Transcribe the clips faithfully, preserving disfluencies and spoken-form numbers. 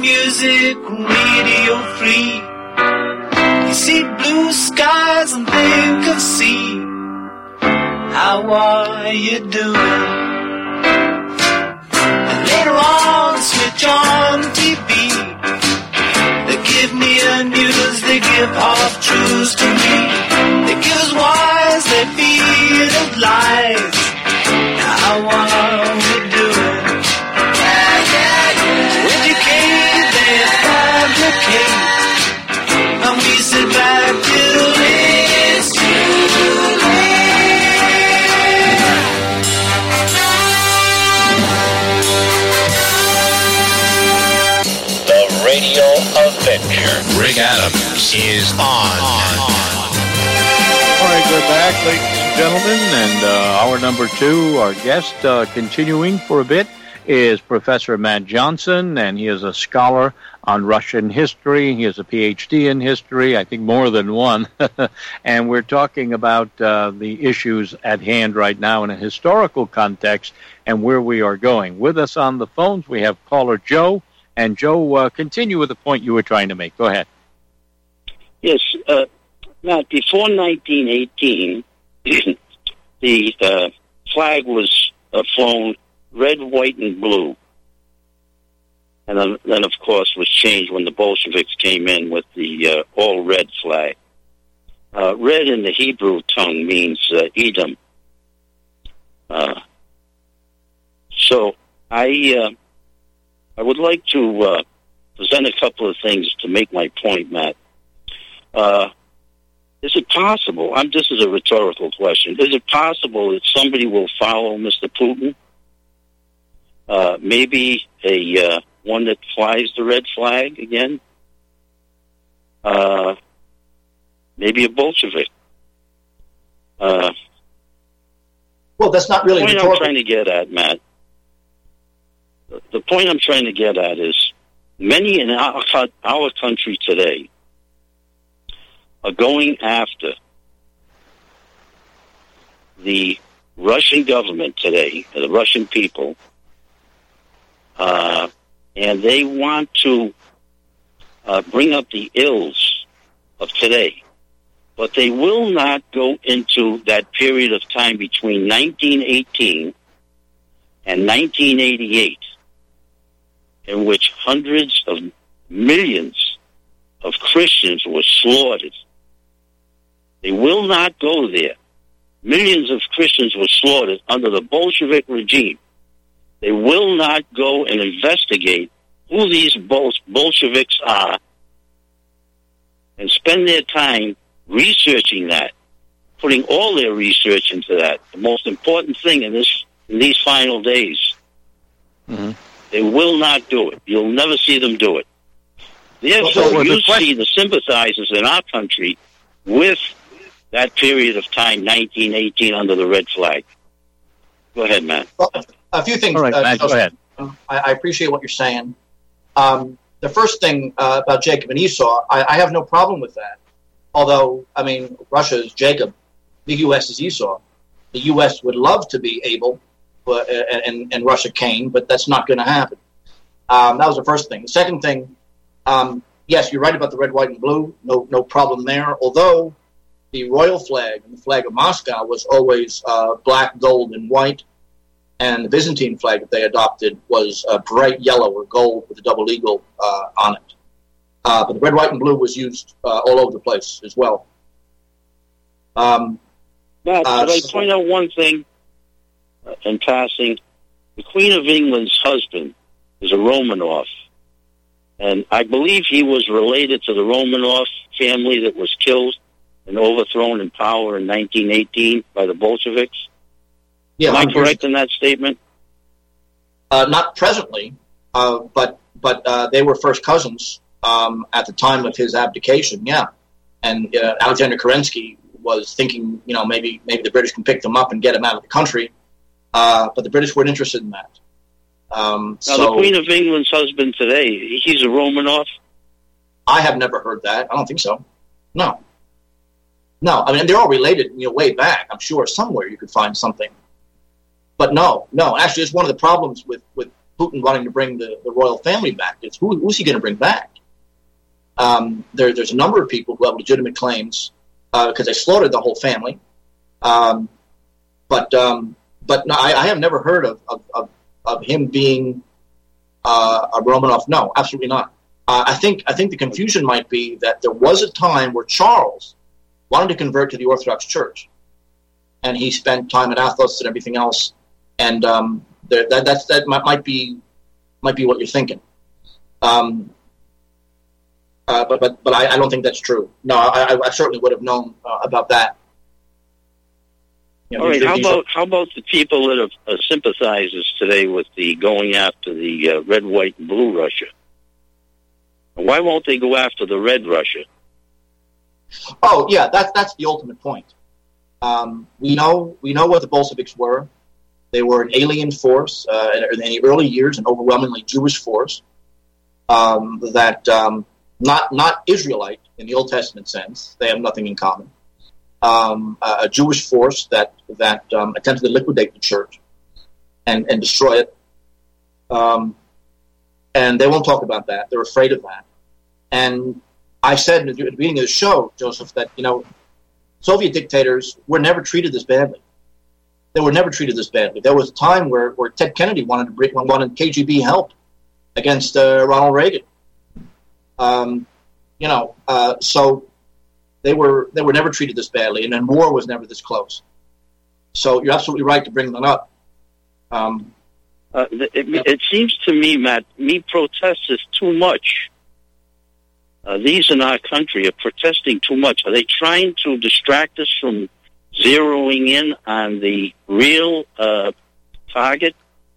music radio free. You see blue skies and think of sea. How are you doing? And later on, switch on T V. They give near news, they give half truths to me. They give us wise, they feed us lies. Now how are we doing? Yeah, yeah, yeah. Educate, they fabricate. And we sit back till it's too late. The Radio Adventure. Rick Adams is on. All right, we're back, ladies and gentlemen, and uh, hour number two, our guest, uh, continuing for a bit, is Professor Matt Johnson, and he is a scholar on Russian history. He has a P H D in history, I think more than one. And we're talking about uh, the issues at hand right now in a historical context and where we are going. With us on the phones, we have caller Joe. And Joe, uh, continue with the point you were trying to make. Go ahead. Yes, uh, Matt, before nineteen eighteen, the uh, flag was uh, flown red, white, and blue. And then, then, of course, was changed when the Bolsheviks came in with the uh, all-red flag. Uh, red in the Hebrew tongue means uh, Edom. Uh, so I uh, I would like to uh, present a couple of things to make my point, Matt. Uh, is it possible, I'm, this is a rhetorical question, is it possible that somebody will follow Mister Putin? Uh, maybe a uh, one that flies the red flag again? Uh, maybe a Bolshevik? Uh, well, that's not really the point rhetorical. I'm trying to get at, Matt. The, the point I'm trying to get at is many in our, our country today are going after the Russian government today, the Russian people, uh, and they want to uh, bring up the ills of today. But they will not go into that period of time between nineteen eighteen and nineteen eighty-eight, in which hundreds of millions of Christians were slaughtered. They will not go there. Millions of Christians were slaughtered under the Bolshevik regime. They will not go and investigate who these Bol- Bolsheviks are and spend their time researching that, putting all their research into that. The most important thing in this in these final days. Mm-hmm. They will not do it. You'll never see them do it. Therefore, so you the see the sympathizers in our country with that period of time, nineteen eighteen, under the red flag. Go ahead, Matt. Well, a few things. All right, uh, Matt, go ahead. I, I appreciate what you're saying. Um, the first thing uh, about Jacob and Esau, I, I have no problem with that. Although, I mean, Russia is Jacob, the U S is Esau. The U S would love to be able, uh, and, and Russia can, but that's not going to happen. Um, that was the first thing. The second thing, um, yes, you're right about the red, white, and blue. No, no problem there. Although the royal flag and the flag of Moscow was always uh, black, gold, and white, and the Byzantine flag that they adopted was uh, bright yellow or gold with a double eagle uh, on it. Uh, but the red, white, and blue was used uh, all over the place as well. Um, Matt, uh, could I so, point out one thing uh, in passing? The Queen of England's husband is a Romanov, and I believe he was related to the Romanov family that was killed and overthrown in power in nineteen eighteen by the Bolsheviks. Yeah, Am I correct in that statement? Uh, not presently, uh, but but uh, they were first cousins um, at the time of his abdication. Yeah, and uh, Alexander Kerensky was thinking, you know, maybe maybe the British can pick them up and get them out of the country, uh, but the British weren't interested in that. Um, now, so the Queen of England's husband today, he's a Romanov? I have never heard that. I don't think so. No. No, I mean, they're all related, you know, way back. I'm sure somewhere you could find something. But no, no. Actually, it's one of the problems with, with Putin wanting to bring the, the royal family back. It's who, who's he going to bring back? Um, there, there's a number of people who have legitimate claims because uh, they slaughtered the whole family. Um, but um, but no, I, I have never heard of of, of, of him being uh, a Romanov. No, absolutely not. Uh, I think I think the confusion might be that there was a time where Charles wanted to convert to the Orthodox Church, and he spent time at Athos and everything else. And um, there, that that's, that might, might be might be what you're thinking. Um, uh, but but but I, I don't think that's true. No, I, I certainly would have known uh, about that. You know, All right. these, How these about are, how about the people that are uh, sympathizers today with the going after the uh, red, white, and blue Russia? Why won't they go after the red Russia? Oh yeah, that's that's the ultimate point. Um, we know we know what the Bolsheviks were. They were an alien force uh, in the early years, an overwhelmingly Jewish force. Um, that um, not not Israelite in the Old Testament sense. They have nothing in common. Um, a Jewish force that that um, attempted to liquidate the church and, and destroy it. Um, and they won't talk about that. They're afraid of that. And I said at the beginning of the show, Joseph, that you know, Soviet dictators were never treated this badly. They were never treated this badly. There was a time where, where Ted Kennedy wanted to bring, wanted K G B help against uh, Ronald Reagan. Um, you know, uh, so they were they were never treated this badly, and then war was never this close. So you're absolutely right to bring that up. Um, uh, it, it seems to me, Matt, me protest is too much. Uh, these in our country are protesting too much. Are they trying to distract us from zeroing in on the real uh, target?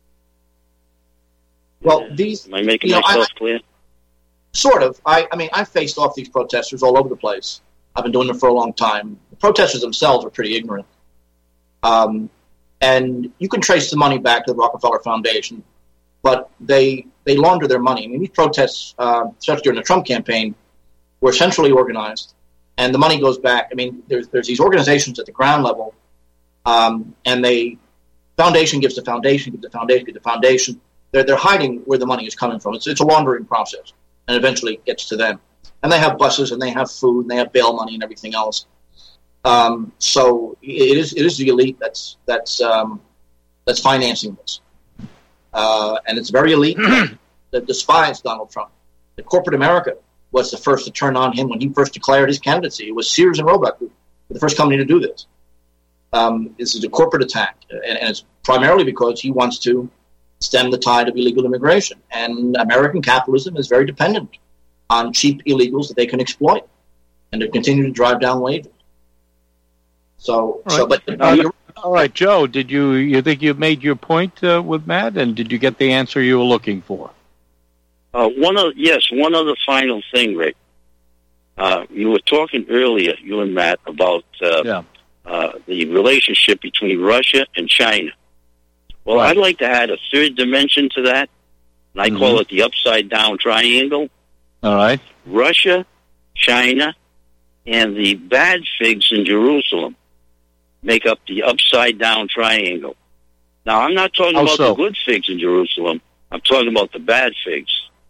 Well, these... Am I making you know, myself I, clear? Sort of. I, I mean, I've faced off these protesters all over the place. I've been doing it for a long time. The protesters themselves are pretty ignorant. Um, and you can trace the money back to the Rockefeller Foundation, but they they launder their money. I mean, these protests, uh, especially during the Trump campaign, were centrally organized, and the money goes back. I mean, there's there's these organizations at the ground level, um, and they foundation gives the foundation, gives the foundation, gives the foundation. They're they're hiding where the money is coming from. It's it's a laundering process, and eventually it gets to them. And they have buses, and they have food, and they have bail money, and everything else. Um, so it is it is the elite that's that's um, that's financing this, uh, and it's very elite that despise Donald Trump. The corporate America was the first to turn on him when he first declared his candidacy. It was Sears and Roebuck who were the first company to do this. Um, this is a corporate attack, and, and it's primarily because he wants to stem the tide of illegal immigration. And American capitalism is very dependent on cheap illegals that they can exploit, and to continue to drive down wages. So, All so right. but Uh, you're, all right, Joe, did you you think you made your point uh, with Matt, and did you get the answer you were looking for? Uh, one of yes, one other final thing, Rick. Uh, you were talking earlier, you and Matt, about uh, Yeah. uh, the relationship between Russia and China. Well, Right. I'd like to add a third dimension to that, and I call Mhm. it the upside-down triangle. All right. Russia, China, and the bad figs in Jerusalem make up the upside-down triangle. Now, I'm not talking How about so? the good figs in Jerusalem. I'm talking about the bad figs.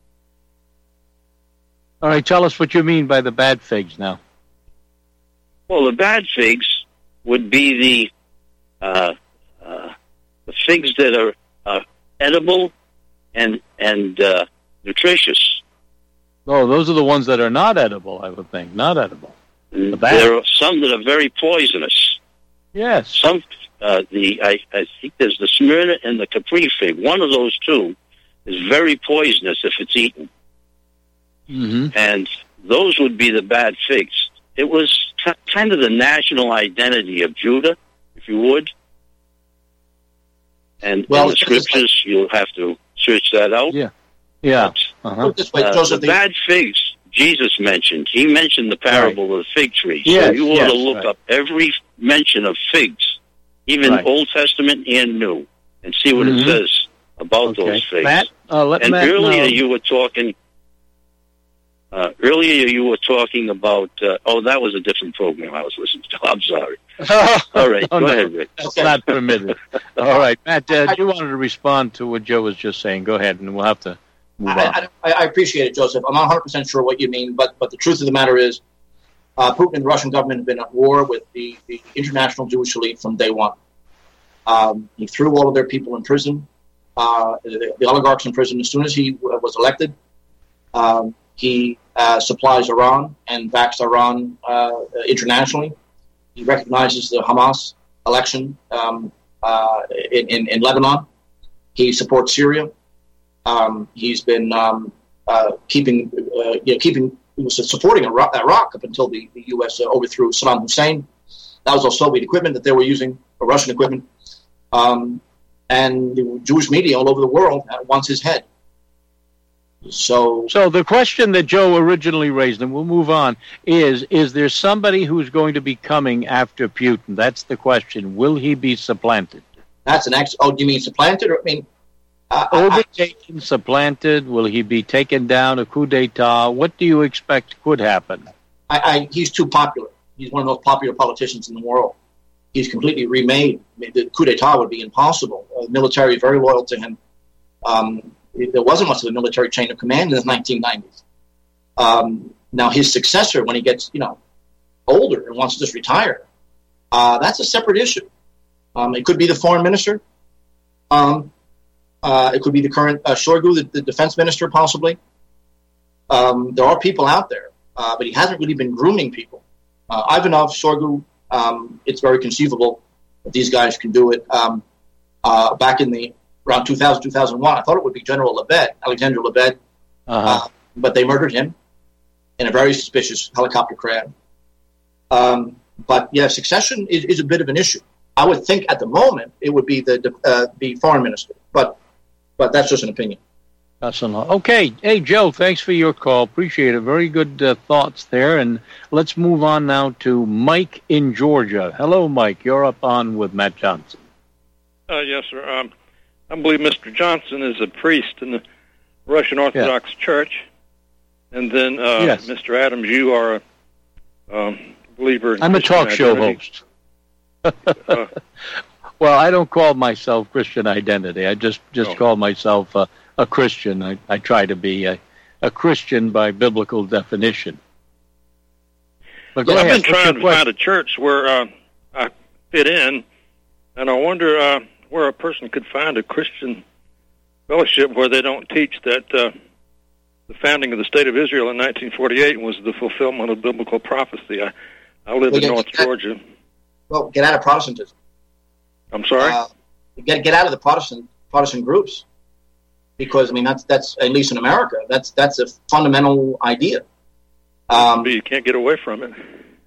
All right, tell us what you mean by the bad figs now. Well, the bad figs would be the uh, uh, the figs that are uh, edible and and uh, nutritious. Oh, those are the ones that are not edible, I would think. Not edible. The bad. There are some that are very poisonous. Yes. Some uh, the I, I think there's the Smyrna and the Capri fig. One of those two is very poisonous if it's eaten, Mm-hmm. and those would be the bad figs. It was t- kind of the national identity of Judah, if you would. And Well, in the it's just scriptures, you'll have to search that out. Yeah. Yeah. But, Uh-huh. this way, uh, Joseph, the the- bad figs Jesus mentioned. He mentioned the parable of the fig tree. So Yes, you ought yes, to look right. up every mention of figs, even Right. Old Testament and New, and see what Mhm. it says about Okay. those figs. Matt, uh, let and Matt earlier know. you were talking Uh, earlier you were talking about, uh, oh, that was a different program I was listening to. I'm sorry. All right, oh, go no, ahead, Rick. That's not permitted. All right, Matt, uh, you wanted to respond to what Joe was just saying. Go ahead, and we'll have to move I, on. I, I appreciate it, Joseph. I'm not one hundred percent sure what you mean, but, but the truth of the matter is uh, Putin and the Russian government have been at war with the, the international Jewish elite from day one. Um, he threw all of their people in prison, uh, the, the oligarchs in prison as soon as he w- was elected. Um, he uh, supplies Iran and backs Iran uh, internationally. He recognizes the Hamas election um, uh, in, in, in Lebanon. He supports Syria. Um, he's been um, uh, keeping, uh, you know, keeping, he was supporting Iraq, Iraq up until the, the U S uh, overthrew Saddam Hussein. That was all Soviet equipment that they were using, or Russian equipment. Um, and the Jewish media all over the world wants his head. So, so the question that Joe originally raised, and we'll move on, is, is there somebody who's going to be coming after Putin? That's the question. Will he be supplanted? That's an ex. Oh, do you mean supplanted? Or, I mean, uh, overtaken, I, supplanted. Will he be taken down? A coup d'état? What do you expect could happen? I, I, he's too popular. He's one of the most popular politicians in the world. He's completely remade. I mean, the coup d'état would be impossible. Uh, the military is very loyal to him. Um, there wasn't much of a military chain of command in the nineteen nineties. Um, now, his successor, when he gets, you know, older and wants to just retire, uh, that's a separate issue. Um, it could be the foreign minister. Um, uh, it could be the current uh, Shoigu, the, the defense minister, possibly. Um, there are people out there, uh, but he hasn't really been grooming people. Uh, Ivanov, Shoigu, um, it's very conceivable that these guys can do it. Um, uh, back in the around two thousand, two thousand one, I thought it would be General Lebed, Alexander Lebed, uh-huh. uh, but they murdered him in a very suspicious helicopter crash. Um, but yeah, succession is, is a bit of an issue. I would think at the moment it would be the uh, the foreign minister, but but that's just an opinion. That's a lot. Okay, hey Joe, thanks for your call. Appreciate it. Very good uh, thoughts there, and let's move on now to Mike in Georgia. Hello, Mike. You're up on with Matt Johnson. Uh, yes, sir. Um, I believe Mister Johnson is a priest in the Russian Orthodox yeah. Church, and then uh, yes. Mister Adams, you are a um, believer in I'm Christian a talk show identity. host. uh, well, I don't call myself Christian identity. I just, just no. call myself a, a Christian. I, I try to be a, a Christian by biblical definition. But go yeah, ahead. I've been What's trying to question? find a church where uh, I fit in, and I wonder uh, where a person could find a Christian fellowship where they don't teach that uh, the founding of the State of Israel in nineteen forty-eight was the fulfillment of biblical prophecy. I, I live well, in North get, Georgia. Well, get out of Protestantism. I'm sorry? Uh, get get out of the Protestant Protestant groups, because I mean that's that's at least in America that's that's a fundamental idea. Um, you can't get away from it.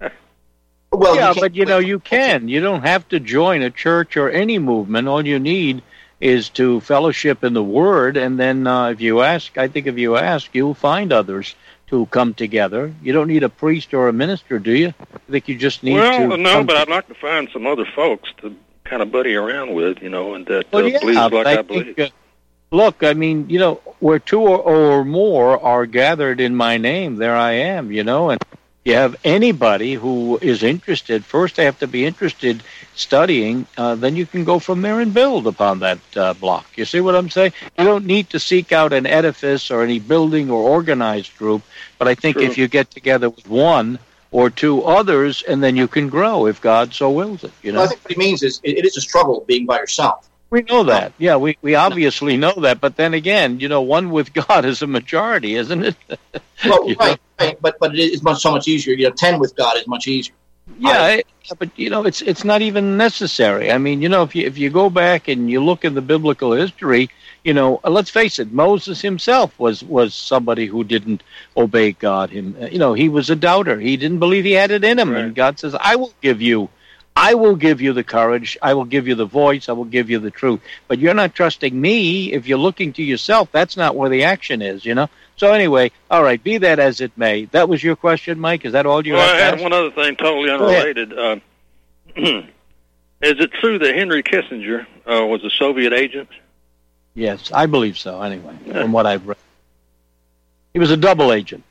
well, yeah, you but you know you can. You don't have to join a church or any movement. All you need is to fellowship in the Word, and then uh, if you ask, I think if you ask, you'll find others to come together. You don't need a priest or a minister, do you? I think you just need well, to. Well, no, but to... I'd like to find some other folks to kind of buddy around with, you know, and that well, uh, yeah, believes like I, I believe. think, uh, look, I mean, you know, where two or, or more are gathered in my name, there I am, you know, and you have anybody who is interested, first they have to be interested studying, uh, then you can go from there and build upon that uh, block. You see what I'm saying? You don't need to seek out an edifice or any building or organized group, but I think True. if you get together with one or two others, and then you can grow if God so wills it. You know, well, I think what he means is it, it is a struggle being by yourself. We know that. Yeah, we, we obviously know that. But then again, you know, one with God is a majority, isn't it? Well, You right, right, but but it is much so much easier. You know, ten with God is much easier. Yeah, I- I, but you know, it's it's not even necessary. I mean, you know, if you if you go back and you look in the biblical history, you know, let's face it, Moses himself was was somebody who didn't obey God. Him, you know, he was a doubter. He didn't believe he had it in him, Right. and God says, "I will give you." I will give you the courage. I will give you the voice. I will give you the truth. But you're not trusting me. If you're looking to yourself, that's not where the action is, you know? So anyway, all right, be that as it may. That was your question, Mike? Is that all you well, have I to had ask? one other thing totally Go ahead. unrelated. Uh, is it true that Henry Kissinger uh, was a Soviet agent? Yes, I believe so, anyway, from what I've read. He was a double agent.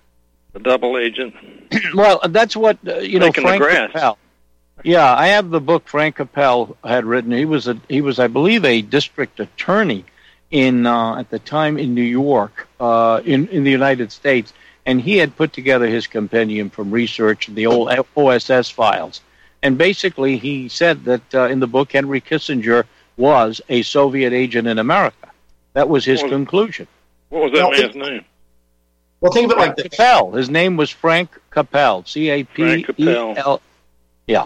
a double agent. Well, that's what uh, you know. Taking the Frank grass. Capel. Yeah, I have the book Frank Capel had written. He was a he was, I believe, a district attorney in uh, at the time in New York, uh, in in the United States, and he had put together his compendium from research, the old O S S files, and basically he said that uh, in the book Henry Kissinger was a Soviet agent in America. That was his What was- conclusion. What was that Well, man's name? Well, think of it like this. Capel. His name was Frank Capel. C A P Frank E Capel. L. Yeah.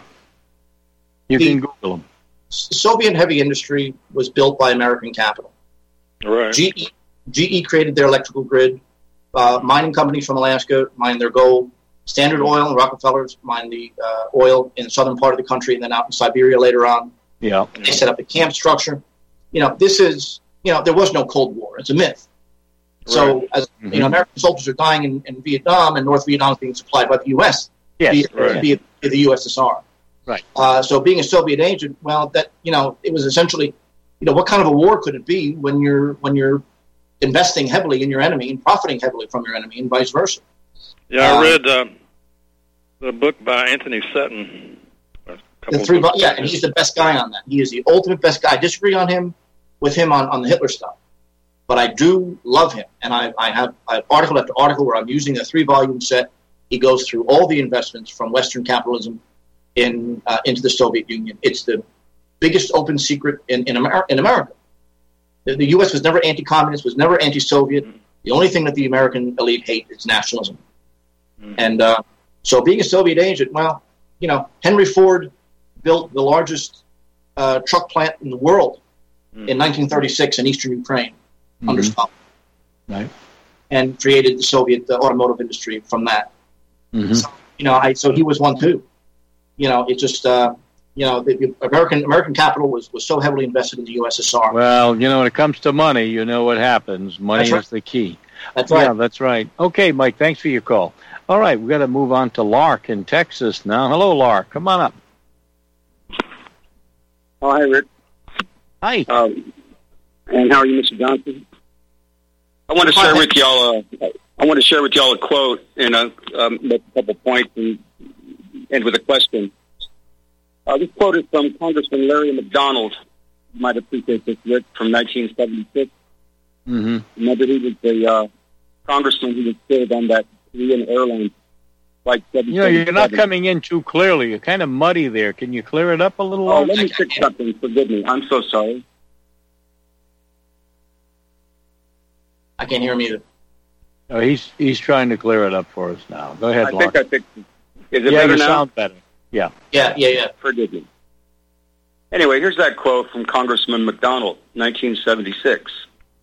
You The- can Google him. Soviet heavy industry was built by American capital. Right. G E, G E created their electrical grid. Uh, mining companies from Alaska mined their gold. Standard Oil and Rockefellers mined the uh, oil in the southern part of the country and then out in Siberia later on. Yeah. They set up a camp structure. You know, this is, you know, there was no Cold War. It's a myth. So, Right. as Mhm. you know, American soldiers are dying in, in Vietnam, and North Vietnam is being supplied by the U S Yes. via, right. via, via the U S S R. Right. Uh, so, being a Soviet agent, well, that you know, it was essentially, you know, what kind of a war could it be when you're when you're investing heavily in your enemy and profiting heavily from your enemy, and vice versa? Yeah, I Um, read uh, the book by Anthony Sutton. A couple The of three, books. yeah, and he's the best guy on that. He is the ultimate best guy. I disagree on him with him on, on the Hitler stuff, but I do love him, and I, I have I have article after article where I'm using a three volume set. He goes through all the investments from Western capitalism in uh, into the Soviet Union. It's the biggest open secret in in, Amer- in America. The, the U S was never anti-communist, was never anti-Soviet. The only thing that the American elite hate is nationalism. Mhm. And uh, so, being a Soviet agent, well, you know, Henry Ford built the largest uh, truck plant in the world Mhm. in nineteen thirty-six in eastern Ukraine under Mhm. Stalin, Right. and created the Soviet uh, automotive industry from that. Mhm. So, you know, I, so he was one too. You know, it just, uh, you know, the, the American American capital was, was so heavily invested in the U S S R. Well, you know, when it comes to money, you know what happens. Money That's right. is the key. That's right. Yeah, that's right. Okay, Mike, thanks for your call. All right, we've got to move on to Lark in Texas now. Hello, Lark. Come on up. Oh, hi, Rick. Hi. Um, and how are you, Mister Johnson? I want to Hi. share with y'all. Uh, I want to share with y'all a quote and a, um, make a couple points and end with a question. Uh, this quote is from Congressman Larry McDonald. You might appreciate this, Rick, from nineteen seventy-six. Mm-hmm. Remember, he was the uh, congressman who was killed on that Korean Airlines flight seven You know, you're not seventy-seven. coming in too clearly. You're kind of muddy there. Can you clear it up a little? Oh, Lark? let me fix something. Forgive me. I'm so sorry. I can't hear him either. Oh, he's he's trying to clear it up for us now. Go ahead, I Lark. think I fixed it. Is it yeah, better you now? sound better. Yeah, yeah, yeah. Forgive me. Anyway, here's that quote from Congressman McDonald, nineteen seventy-six.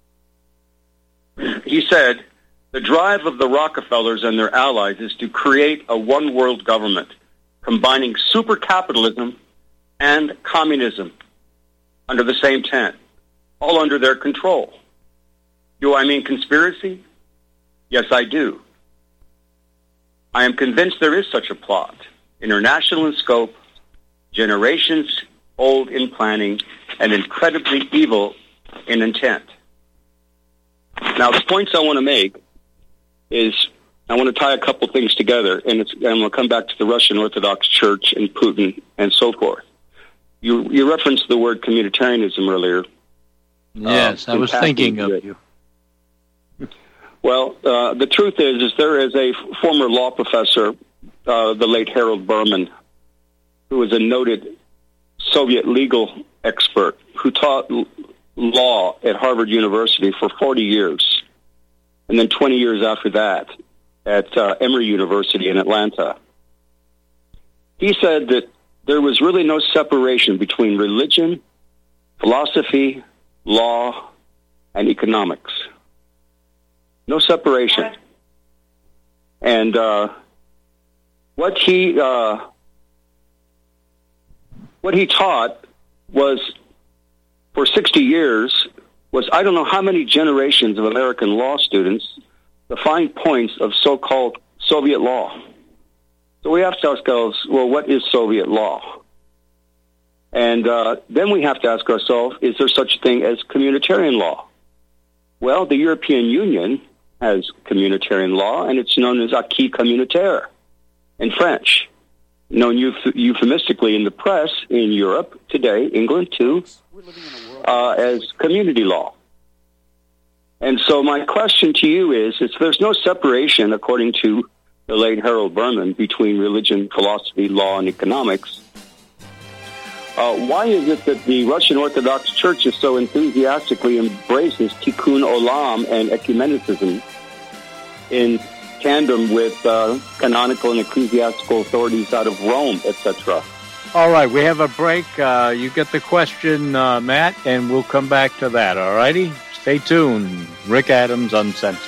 He said, "The drive of the Rockefellers and their allies is to create a one-world government, combining super-capitalism and communism under the same tent, all under their control. Do I mean conspiracy? Yes, I do. I am convinced there is such a plot, international in scope, generations old in planning, and incredibly evil in intent." Now, the points I want to make is I want to tie a couple things together, and, it's, and I'm going to come back to the Russian Orthodox Church and Putin and so forth. You, you referenced the word communitarianism earlier. Yes, Uh, I was fantastic, thinking of Rick. you. Well, uh, the truth is, is there is a former law professor, uh, the late Harold Berman, who was a noted Soviet legal expert who taught l- law at Harvard University for forty years, and then twenty years after that at uh, Emory University in Atlanta. He said that there was really no separation between religion, philosophy, law, and economics. No separation. And uh, what he uh, what he taught was, for sixty years, was I don't know how many generations of American law students the fine points of so-called Soviet law. So we have to ask ourselves, well, what is Soviet law? And uh, then we have to ask ourselves, is there such a thing as communitarian law? Well, the European Union has communitarian law, and it's known as acquis communautaire in French, known euph- euphemistically in the press in Europe today, England too, uh, as community law. And so my question to you is, is there's no separation, according to the late Harold Berman, between religion, philosophy, law, and economics. Uh, why is it that the Russian Orthodox Church is so enthusiastically embraces tikkun olam and ecumenicism in tandem with uh, canonical and ecclesiastical authorities out of Rome, et cetera? All right, we have a break. Uh, you get the question, uh, Matt, and we'll come back to that, all righty? Stay tuned. Rick Adams, Uncensored.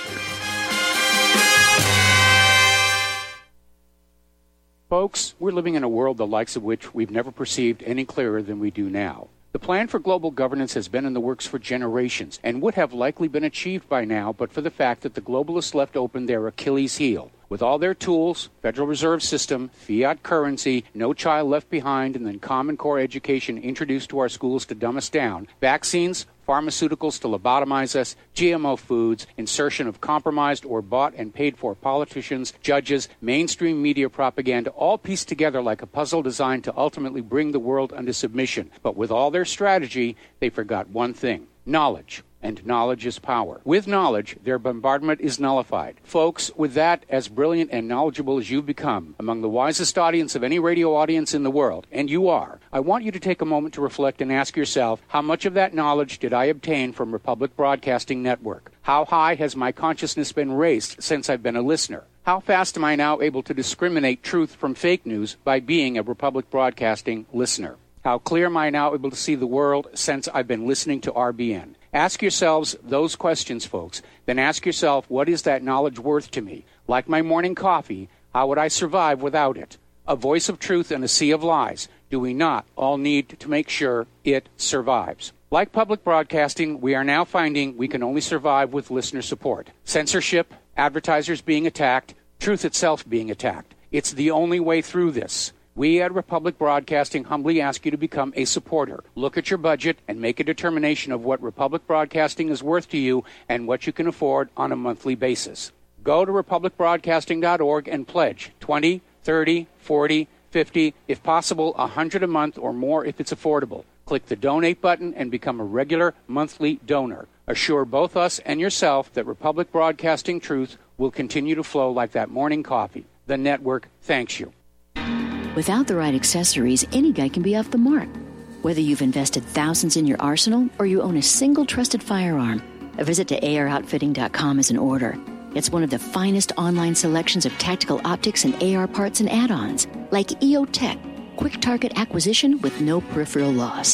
Folks, we're living in a world the likes of which we've never perceived any clearer than we do now. The plan for global governance has been in the works for generations and would have likely been achieved by now but for the fact that the globalists left open their Achilles heel. With all their tools, Federal Reserve System, fiat currency, no child left behind, and then Common Core education introduced to our schools to dumb us down, vaccines, pharmaceuticals to lobotomize us, G M O foods, insertion of compromised or bought and paid for politicians, judges, mainstream media propaganda, all pieced together like a puzzle designed to ultimately bring the world under submission. But with all their strategy, they forgot one thing: knowledge. And knowledge is power. With knowledge, their bombardment is nullified. Folks, with that, as brilliant and knowledgeable as you've become, among the wisest audience of any radio audience in the world, and you are, I want you to take a moment to reflect and ask yourself, how much of that knowledge did I obtain from Republic Broadcasting Network? How high has my consciousness been raised since I've been a listener? How fast am I now able to discriminate truth from fake news by being a Republic Broadcasting listener? How clear am I now able to see the world since I've been listening to R B N? Ask yourselves those questions, folks. Then ask yourself, what is that knowledge worth to me? Like my morning coffee, how would I survive without it? A voice of truth in a sea of lies. Do we not all need to make sure it survives? Like public broadcasting, we are now finding we can only survive with listener support. Censorship, advertisers being attacked, truth itself being attacked. It's the only way through this. We at Republic Broadcasting humbly ask you to become a supporter. Look at your budget and make a determination of what Republic Broadcasting is worth to you and what you can afford on a monthly basis. Go to republic broadcasting dot org and pledge twenty, thirty, forty, fifty, if possible, one hundred a month or more if it's affordable. Click the donate button and become a regular monthly donor. Assure both us and yourself that Republic Broadcasting truth will continue to flow like that morning coffee. The network thanks you. Without the right accessories, any guy can be off the mark. Whether you've invested thousands in your arsenal or you own a single trusted firearm, a visit to A R outfitting dot com is in order. It's one of the finest online selections of tactical optics and A R parts and add-ons, like E O Tech, quick target acquisition with no peripheral loss.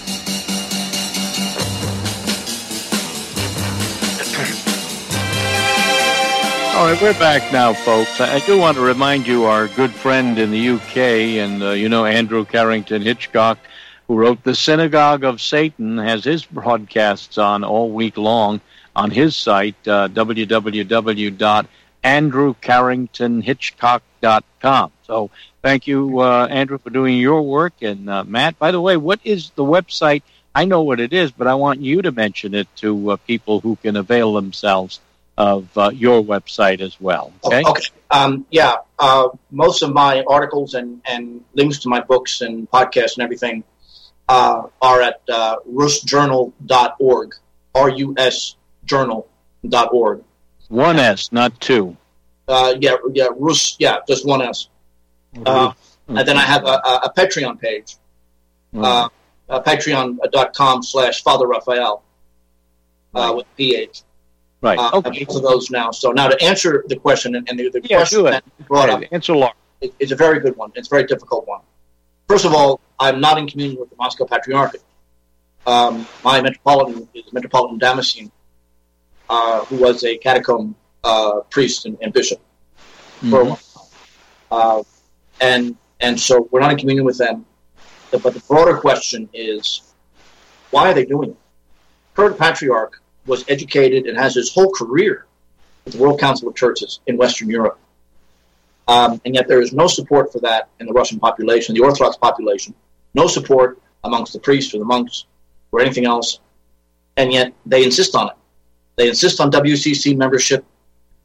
All right, we're back now, folks. I do want to remind you our good friend in the U K, and uh, you know Andrew Carrington Hitchcock, who wrote The Synagogue of Satan, has his broadcasts on all week long on his site, uh, w w w dot andrew carrington hitchcock dot com. So thank you, uh, Andrew, for doing your work. And uh, Matt, by the way, what is the website? I know what it is, but I want you to mention it to uh, people who can avail themselves of uh, your website as well. Okay. Okay. Um, yeah. Uh, most of my articles and, and links to my books and podcasts and everything uh, are at uh, rus journal dot org. R U S journal dot org. One S, not two. Uh, yeah. Yeah. Rus. Yeah. Just one S. Uh, and then I have a, a Patreon page. Uh, uh, Patreon dot com slash Father Raphael uh, with P H. Right. Uh, Okay. Both of those now. So now to answer the question, and, and the, the Yeah, question do it. that you brought Okay, up, answer Laura. it, it's a very good one. It's a very difficult one. First of all, I'm not in communion with the Moscow Patriarchate. Um, my metropolitan is Metropolitan Damascene, uh, who was a catacomb uh, priest and, and bishop Mm-hmm. for a while. Uh, and and so we're not in communion with them. But, but the broader question is, why are they doing it? Current Patriarch was educated and has his whole career with the World Council of Churches in Western Europe. Um, and yet there is no support for that in the Russian population, the Orthodox population, no support amongst the priests or the monks or anything else. And yet they insist on it. They insist on W C C membership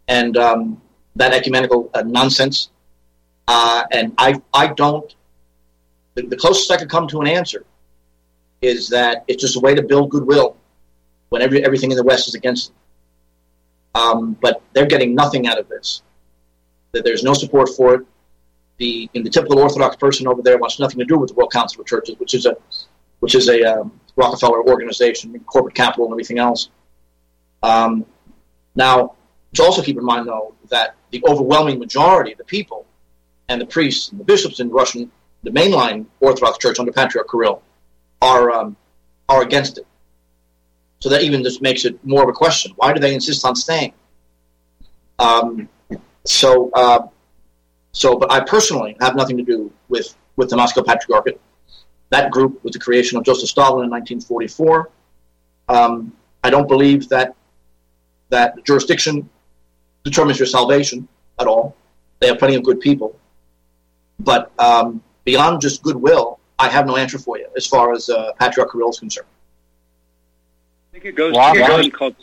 and um, that ecumenical uh, nonsense. Uh, and I, I don't. The, the closest I could come to an answer is that it's just a way to build goodwill when every, everything in the West is against them. Um, but they're getting nothing out of this. There's no support for it. The in the typical Orthodox person over there wants nothing to do with the World Council of Churches, which is a which is a um, Rockefeller organization, corporate capital, and everything else. Um, now, to also keep in mind, though, that the overwhelming majority of the people and the priests and the bishops in Russian, the mainline Orthodox Church under Patriarch Kirill, are um, are against it. So that even just makes it more of a question: why do they insist on staying? Um, so. Uh, So, but I personally have nothing to do with, with the Moscow Patriarchate. That group was the creation of Joseph Stalin in nineteen forty-four. Um, I don't believe that that jurisdiction determines your salvation at all. They have plenty of good people. But um, beyond just goodwill, I have no answer for you as far as uh, Patriarch Kirill is concerned. I think it goes wow. to something called...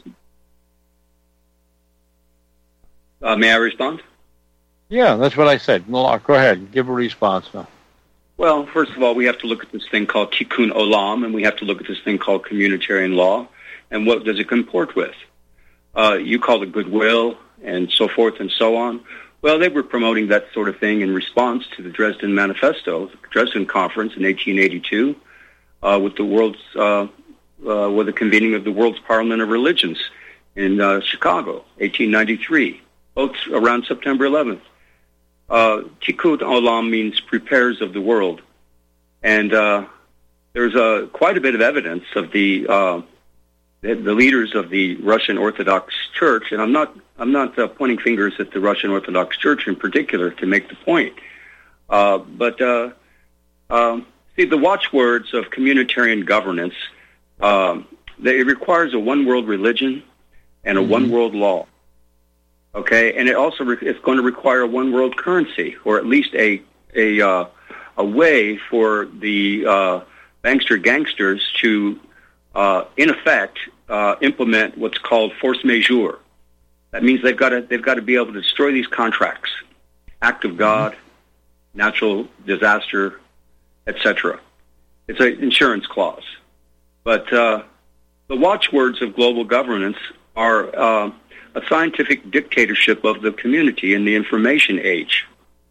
Uh, may I respond? Yeah, that's what I said. No, go ahead. Give a response now. Well, first of all, we have to look at this thing called Tikkun Olam, and we have to look at this thing called communitarian law, and what does it comport with? Uh, you call it goodwill, and so forth and so on. Well, they were promoting that sort of thing in response to the Dresden Manifesto, the Dresden Conference in eighteen eighty-two, uh, with the world's, uh, uh, with the convening of the World's Parliament of Religions in uh, Chicago, eighteen ninety-three, both around September eleventh. Uh, Tikkun Olam means preparers of the world, and uh, there's uh, quite a bit of evidence of the, uh, the the leaders of the Russian Orthodox Church, and I'm not I'm not uh, pointing fingers at the Russian Orthodox Church in particular to make the point, uh, but uh, um, see the watchwords of communitarian governance. Um, they, it requires a one world religion and a mm-hmm. one world law. Okay, and it also re- it's going to require a one world currency, or at least a a uh, a way for the uh, bankster gangsters to, uh, in effect, uh, implement what's called force majeure. That means they've got to they've got to be able to destroy these contracts, act of God, mm-hmm. natural disaster, et cetera. It's an insurance clause, but uh, the watchwords of global governance are. Uh, a scientific dictatorship of the community in the information age.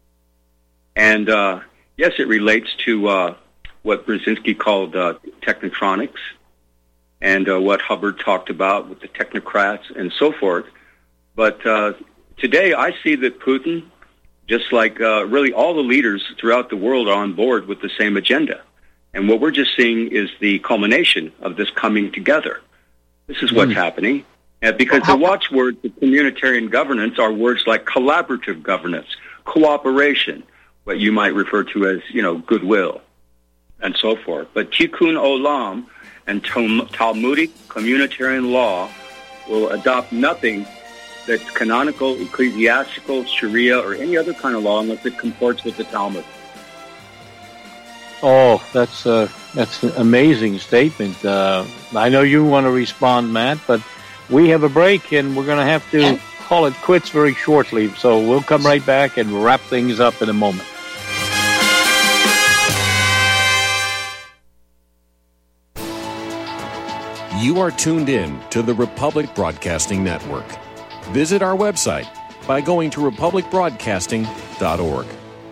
And, uh, yes, it relates to uh, what Brzezinski called uh, technotronics and uh, what Hubbard talked about with the technocrats and so forth. But uh, today I see that Putin, just like uh, really all the leaders throughout the world, are on board with the same agenda. And what we're just seeing is the culmination of this coming together. This is what's mm. happening. Uh, because the watchwords of communitarian governance are words like collaborative governance, cooperation, what you might refer to as, you know, goodwill, and so forth. But Tikkun Olam and Talmudic communitarian law will adopt nothing that's canonical, ecclesiastical, Sharia, or any other kind of law unless it comports with the Talmud. Oh, that's, uh, that's an amazing statement. Uh, I know you want to respond, Matt, but... we have a break, and we're going to have to call it quits very shortly. So we'll come right back and wrap things up in a moment. You are tuned in to the Republic Broadcasting Network. Visit our website by going to republic broadcasting dot org.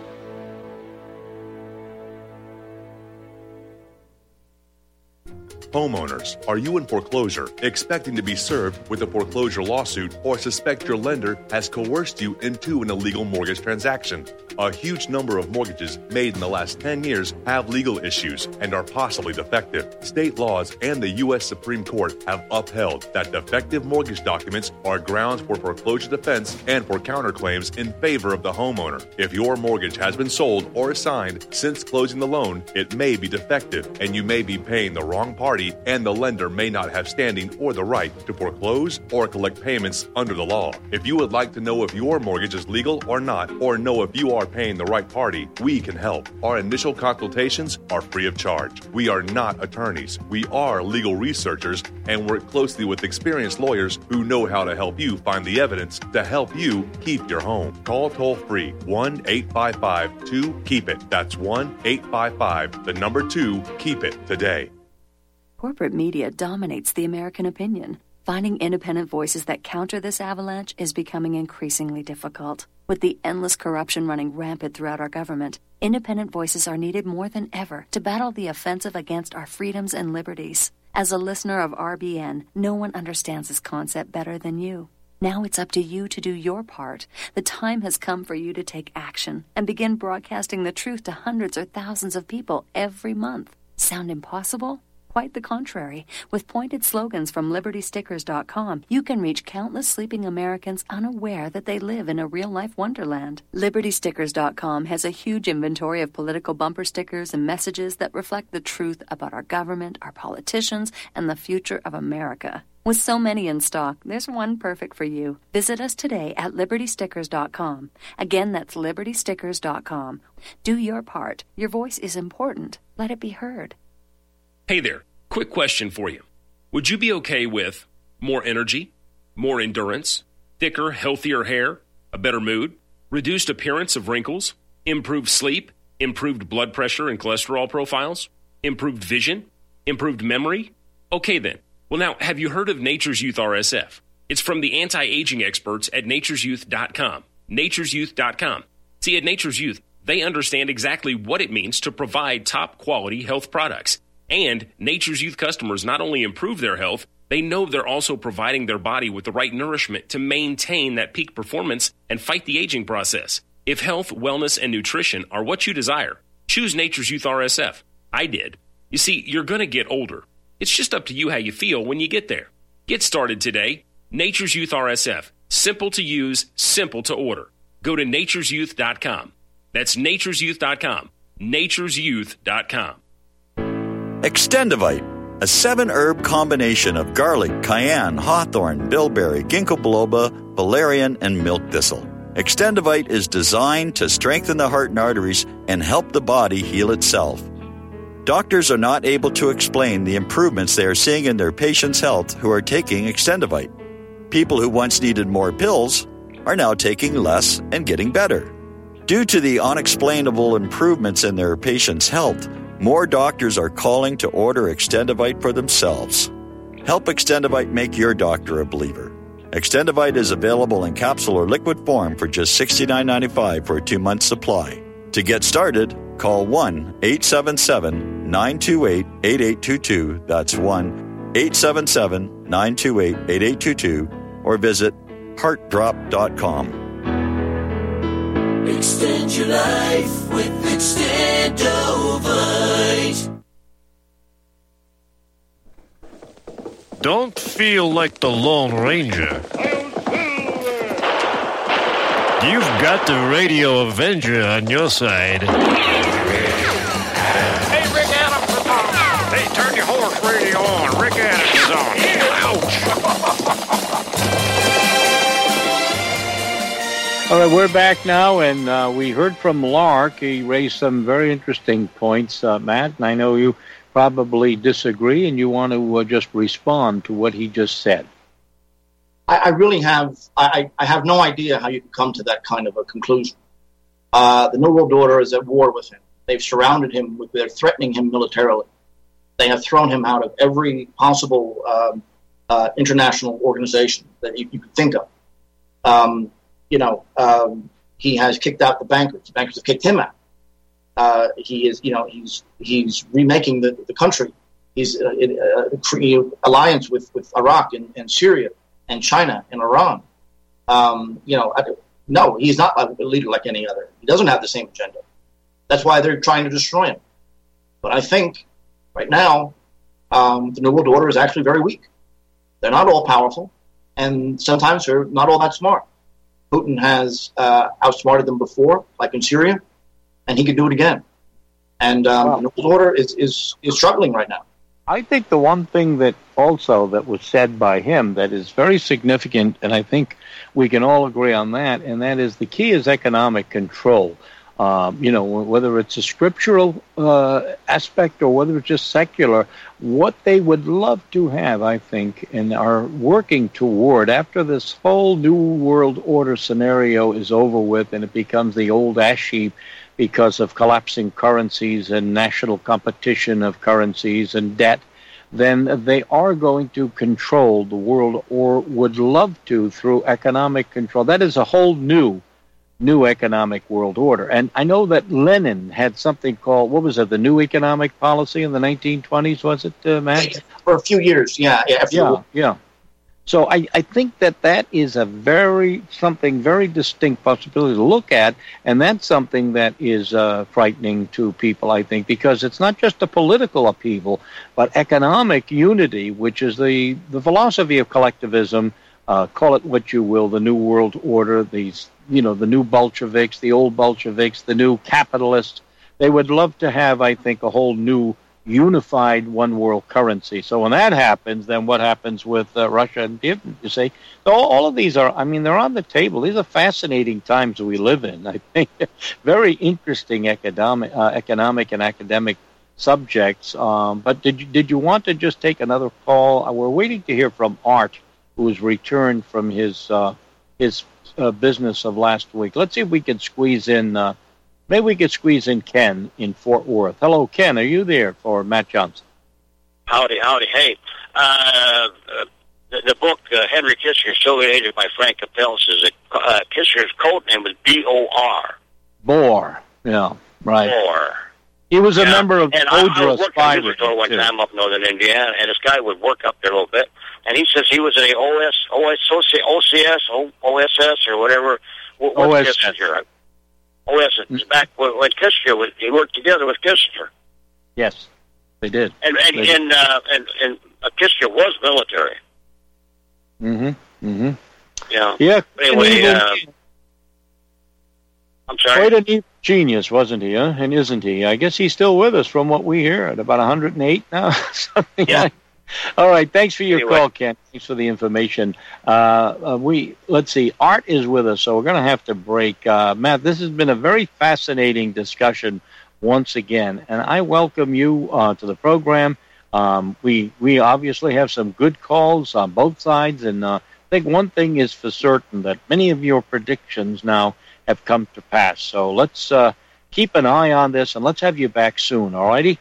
Homeowners, are you in foreclosure, expecting to be served with a foreclosure lawsuit, or suspect your lender has coerced you into an illegal mortgage transaction? A huge number of mortgages made in the last ten years have legal issues and are possibly defective. State laws and the U S Supreme Court have upheld that defective mortgage documents are grounds for foreclosure defense and for counterclaims in favor of the homeowner. If your mortgage has been sold or assigned since closing the loan, it may be defective and you may be paying the wrong party party, and the lender may not have standing or the right to foreclose or collect payments under the law. If you would like to know if your mortgage is legal or not, or know if you are paying the right party, we can help. Our initial consultations are free of charge. We are not attorneys. We are legal researchers and work closely with experienced lawyers who know how to help you find the evidence to help you keep your home. Call toll-free one eight five five two keep it. That's one eight five five, the number two, keep it today. Corporate media dominates the American opinion. Finding independent voices that counter this avalanche is becoming increasingly difficult. With the endless corruption running rampant throughout our government, independent voices are needed more than ever to battle the offensive against our freedoms and liberties. As a listener of R B N, no one understands this concept better than you. Now it's up to you to do your part. The time has come for you to take action and begin broadcasting the truth to hundreds or thousands of people every month. Sound impossible? Quite the contrary. With pointed slogans from Liberty Stickers dot com, you can reach countless sleeping Americans unaware that they live in a real-life wonderland. Liberty Stickers dot com has a huge inventory of political bumper stickers and messages that reflect the truth about our government, our politicians, and the future of America. With so many in stock, there's one perfect for you. Visit us today at Liberty Stickers dot com. Again, that's Liberty Stickers dot com. Do your part. Your voice is important. Let it be heard. Hey there, quick question for you. Would you be okay with more energy, more endurance, thicker, healthier hair, a better mood, reduced appearance of wrinkles, improved sleep, improved blood pressure and cholesterol profiles, improved vision, improved memory? Okay then. Well now, have you heard of Nature's Youth R S F? It's from the anti-aging experts at natures youth dot com. natures youth dot com. See, at Nature's Youth, they understand exactly what it means to provide top-quality health products. And Nature's Youth customers not only improve their health, they know they're also providing their body with the right nourishment to maintain that peak performance and fight the aging process. If health, wellness, and nutrition are what you desire, choose Nature's Youth R S F. I did. You see, you're going to get older. It's just up to you how you feel when you get there. Get started today. Nature's Youth R S F. Simple to use, simple to order. Go to natures youth dot com. That's natures youth dot com. natures youth dot com. Extendivite, a seven-herb combination of garlic, cayenne, hawthorn, bilberry, ginkgo biloba, valerian, and milk thistle. Extendivite is designed to strengthen the heart and arteries and help the body heal itself. Doctors are not able to explain the improvements they are seeing in their patients' health who are taking Extendivite. People who once needed more pills are now taking less and getting better. Due to the unexplainable improvements in their patients' health, more doctors are calling to order Extendivite for themselves. Help Extendivite make your doctor a believer. Extendivite is available in capsule or liquid form for just sixty-nine ninety-five for a two-month supply. To get started, call one eight seven seven, nine two eight, eight eight two two. That's one eight seven seven, nine two eight, eight eight two two. Or visit heart drop dot com. Extend your life with Extendovite. Don't feel like the Lone Ranger. You've got the Radio Avenger on your side. Hey, Rick Adams is on. Hey, turn your horse radio on. Rick Adams is on. Ouch. All right, we're back now, and uh, we heard from Lark. He raised some very interesting points, uh, Matt, and I know you probably disagree, and you want to uh, just respond to what he just said. I, I really have, I, I have no idea how you can come to that kind of a conclusion. Uh, the New World Order is at war with him. They've surrounded him, with, they're threatening him militarily. They have thrown him out of every possible um, uh, international organization that you, you could think of. Um, You know, um, he has kicked out the bankers. The bankers have kicked him out. Uh, he is, you know, he's he's remaking the, the country. He's uh, in a alliance with, with Iraq and, and Syria and China and Iran. Um, you know, I, no, he's not a leader like any other. He doesn't have the same agenda. That's why they're trying to destroy him. But I think right now um, the New World Order is actually very weak. They're not all powerful, and sometimes they're not all that smart. Putin has uh, outsmarted them before, like in Syria, and he could do it again. And um, wow. the New World Order is, is, is struggling right now. I think the one thing that also that was said by him that is very significant, and I think we can all agree on that, and that is the key is economic control. Um, you know, whether it's a scriptural uh, aspect or whether it's just secular, what they would love to have, I think, and are working toward after this whole New World Order scenario is over with and it becomes the old ash heap because of collapsing currencies and national competition of currencies and debt, then they are going to control the world or would love to through economic control. That is a whole new new economic world order. And I know that Lenin had something called, what was it, the new economic policy in the nineteen twenties, was it, uh, Matt? For a few years, yeah. Yeah, yeah, yeah. So I, I think that that is a very, something very distinct possibility to look at, and that's something that is uh, frightening to people, I think, because it's not just a political upheaval, but economic unity, which is the, the philosophy of collectivism, uh, call it what you will, the New World Order, these you know, the new Bolsheviks, the old Bolsheviks, the new capitalists. They would love to have, I think, a whole new unified one world currency. So when that happens, then what happens with uh, Russia and Putin, you say? So all, all of these are, I mean, they're on the table. These are fascinating times we live in, I think. Very interesting economic, uh, economic and academic subjects. Um, but did you, did you want to just take another call? Uh, we're waiting to hear from Art, who has returned from his uh, his Uh, business of last week. Let's see if we can squeeze in, uh, maybe we could squeeze in Ken in Fort Worth. Hello, Ken, are you there for Matt Johnson? Howdy, howdy. Hey, uh, the, the book, uh, Henry Kissinger, Soviet Agent by Frank Capellas, is a, uh, Kissinger's code name was B O R. Bohr, yeah, right. Bohr. He was a yeah. member of and the I, Odra I was working at a store one too. time up northern Indiana, and this guy would work up there a little bit, and he says he was in a O S, O S, O C S, O S S, or whatever. What, O S S. Kissinger? O S S. Mm-hmm. Back when, when Kissinger was, he worked together with Kissinger. Yes, they did. And and they and, uh, and and uh, Kissinger was military. Mm-hmm. Mm-hmm. Yeah. Yeah. But anyway, uh, I'm sorry. Quite an evil genius, wasn't he? Huh? And isn't he? I guess he's still with us, from what we hear, at about one hundred eight now. Something yeah. like. All right. Thanks for your anyway. call, Ken. Thanks for the information. Uh, uh, we let's see. Art is with us, so we're going to have to break. Uh, Matt, this has been a very fascinating discussion once again, and I welcome you uh, to the program. Um, we we obviously have some good calls on both sides, and uh, I think one thing is for certain, that many of your predictions now have come to pass. So let's uh, keep an eye on this, and let's have you back soon, all righty?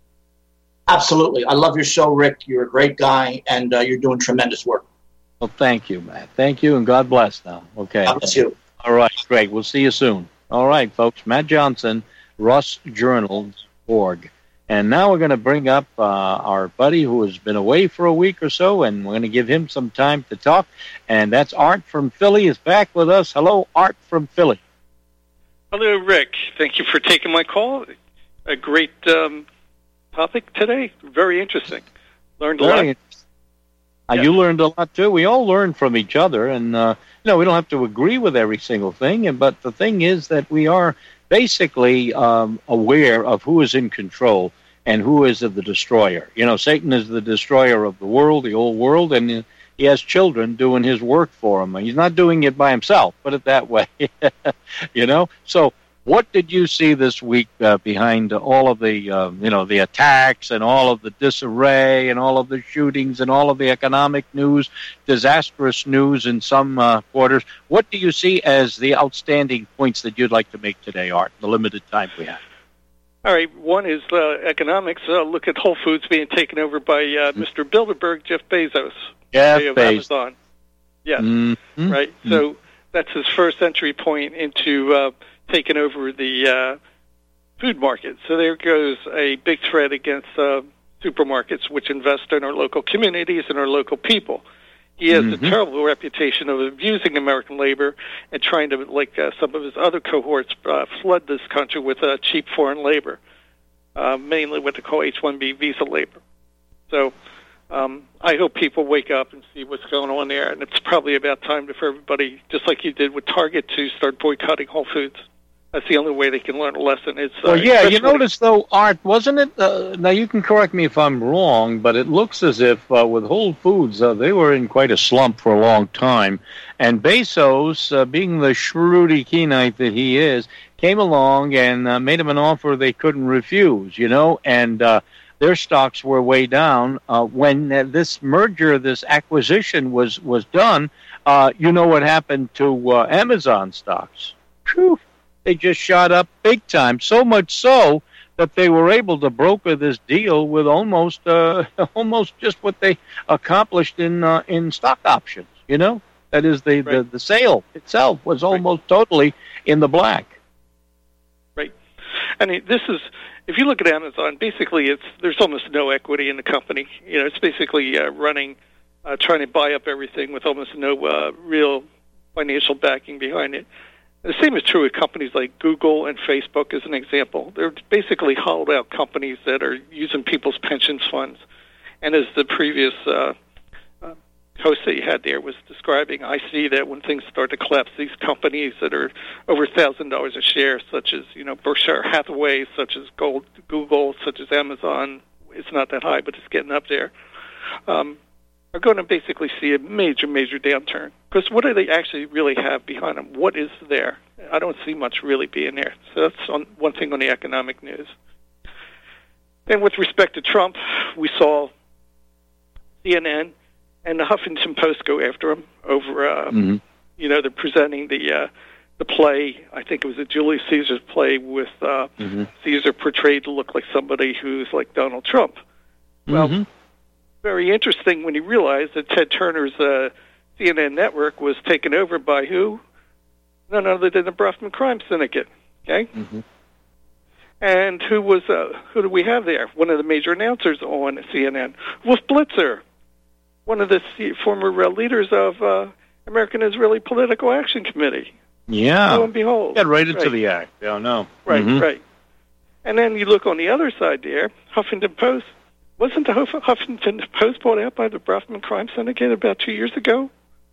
Absolutely. I love your show, Rick. You're a great guy, and uh, you're doing tremendous work. Well, thank you, Matt. Thank you, and God bless now. Okay. God bless you. All right, great. We'll see you soon. All right, folks. Matt Johnson, Russ Journal dot org. And now we're going to bring up uh, our buddy who has been away for a week or so, and we're going to give him some time to talk. And that's Art from Philly is back with us. Hello, Art from Philly. Hello, Rick. Thank you for taking my call. A great um, topic today. Very interesting. Learned a Very lot. Uh, Yeah. You learned a lot, too. We all learn from each other. And, uh, you know, we don't have to agree with every single thing. And, but the thing is that we are basically um, aware of who is in control and who is the destroyer. You know, Satan is the destroyer of the world, the old world, and uh, he has children doing his work for him. He's not doing it by himself, put it that way. You know? So what did you see this week uh, behind all of the, uh, you know, the attacks and all of the disarray and all of the shootings and all of the economic news, disastrous news in some uh, quarters? What do you see as the outstanding points that you'd like to make today, Art, the limited time we have? All right. One is uh, economics. Uh, look at Whole Foods being taken over by uh, Mister Bilderberg, Jeff Bezos. Jeff of Bezos. Amazon. Yes. Mm-hmm. Right. Mm-hmm. So that's his first entry point into uh, taking over the uh, food market. So there goes a big threat against uh, supermarkets, which invest in our local communities and our local people. He has Mm-hmm. a terrible reputation of abusing American labor and trying to, like uh, some of his other cohorts, uh, flood this country with uh, cheap foreign labor, uh, mainly what they call H one B visa labor. So um, I hope people wake up and see what's going on there, and it's probably about time for everybody, just like you did with Target, to start boycotting Whole Foods. That's the only way they can learn a lesson. It's, uh, well, yeah, you especially- notice, though, Art, wasn't it? Uh, now, you can correct me if I'm wrong, but it looks as if uh, with Whole Foods, uh, they were in quite a slump for a long time. And Bezos, uh, being the shrewdy Keenite that he is, came along and uh, made him an offer they couldn't refuse, you know, and uh, their stocks were way down. Uh, when uh, this merger, this acquisition was, was done, uh, you know what happened to uh, Amazon stocks? Phew. They just shot up big time, so much so that they were able to broker this deal with almost uh, almost just what they accomplished in uh, in stock options. You know, that is the, right. the, the sale itself was almost right. totally in the black. Right. I mean, this is if you look at Amazon, basically it's there's almost no equity in the company. You know, it's basically uh, running, uh, trying to buy up everything with almost no uh, real financial backing behind it. The same is true with companies like Google and Facebook, as an example. They're basically hollowed-out companies that are using people's pensions funds. And as the previous uh, uh, host that you had there was describing, I see that when things start to collapse, these companies that are over one thousand dollars a share, such as you know Berkshire Hathaway, such as Gold, Google, such as Amazon, it's not that high, but it's getting up there, um, are going to basically see a major, major downturn. Because what do they actually really have behind them? What is there? I don't see much really being there. So that's on, one thing on the economic news. And with respect to Trump, we saw C N N and the Huffington Post go after him over, uh, mm-hmm. you know, they're presenting the uh, the play. I think it was a Julius Caesar's play with uh, mm-hmm. Caesar portrayed to look like somebody who's like Donald Trump. Well, mm-hmm. very interesting when you realize that Ted Turner's uh, C N N network was taken over by who? None other than the Bruffman Crime Syndicate. Okay, mm-hmm. and who was uh, who do we have there? One of the major announcers on C N N, Wolf Blitzer, one of the C- former uh, leaders of uh, American Israeli Political Action Committee. Yeah, lo and behold, got right into right. the act. Yeah, no, right, mm-hmm. right. And then you look on the other side there, Huffington Post. Wasn't the Huff- Huffington Post bought out by the Bruffman Crime Syndicate about two years ago?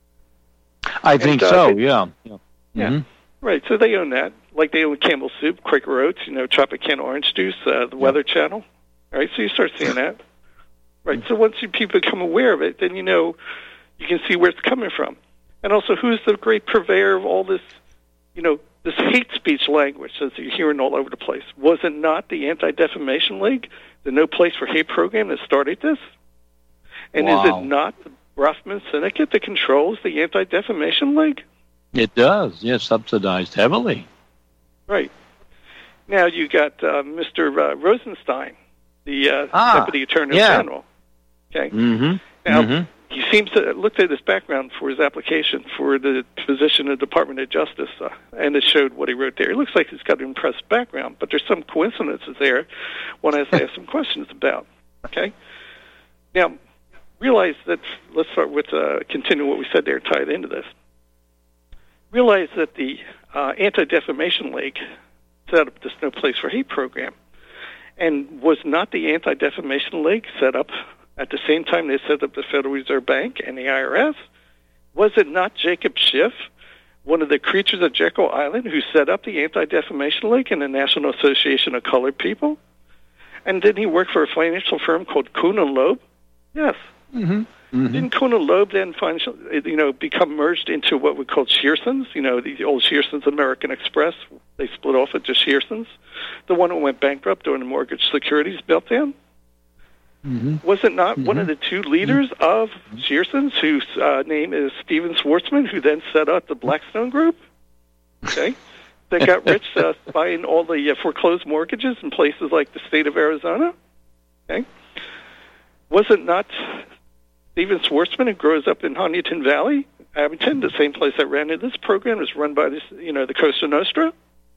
I think and, uh, so, they, yeah. Yeah, yeah. Mm-hmm. Right, so they own that. Like they own Campbell Soup, Quaker Oats, you know, Tropicana Orange Juice, uh, the Weather Channel. All right, so you start seeing that. Right, so once you people become aware of it, then you know, you can see where it's coming from. And also, who's the great purveyor of all this, you know, this hate speech language that you're hearing all over the place? Was it not the Anti-Defamation League, the No Place for Hate program that started this? And wow. is it not the Bruffman Syndicate that controls the Anti-Defamation League? It does, yes, subsidized heavily. Right. Now you got uh, Mister Uh, Rosenstein, the uh, ah, Deputy Attorney yeah. General. Okay. Mm-hmm. Now mm-hmm. he seems to looked at his background for his application for the position of Department of Justice, uh, and it showed what he wrote there. It looks like he's got an impressive background, but there's some coincidences there. One has to ask some questions about. Okay. Now, realize that. Let's start with uh, continue what we said there and tie it into this. Realize that the uh, Anti-Defamation League set up this No Place for Hate program, and was not the Anti-Defamation League set up at the same time they set up the Federal Reserve Bank and the I R S? Was it not Jacob Schiff, one of the creatures of Jekyll Island, who set up the Anti-Defamation League and the National Association of Colored People? And didn't he work for a financial firm called Kuhn and Loeb? Yes. Mm-hmm. Mm-hmm. Didn't Kuhn and Loeb then, financial, you know, become merged into what we call Shearsons? You know, the old Shearsons American Express. They split off into Shearsons. The one who went bankrupt during the mortgage securities meltdown. Mm-hmm. Was it not mm-hmm. one of the two leaders mm-hmm. of Shearsons, whose uh, name is Stephen Schwarzman, who then set up the Blackstone Group? Okay. That got rich uh, buying all the uh, foreclosed mortgages in places like the state of Arizona? Okay. Was it not Stephen Schwarzman, who grows up in Huntington Valley, Abington, the same place that ran into this program, is run by this, you know, the Cosa Nostra?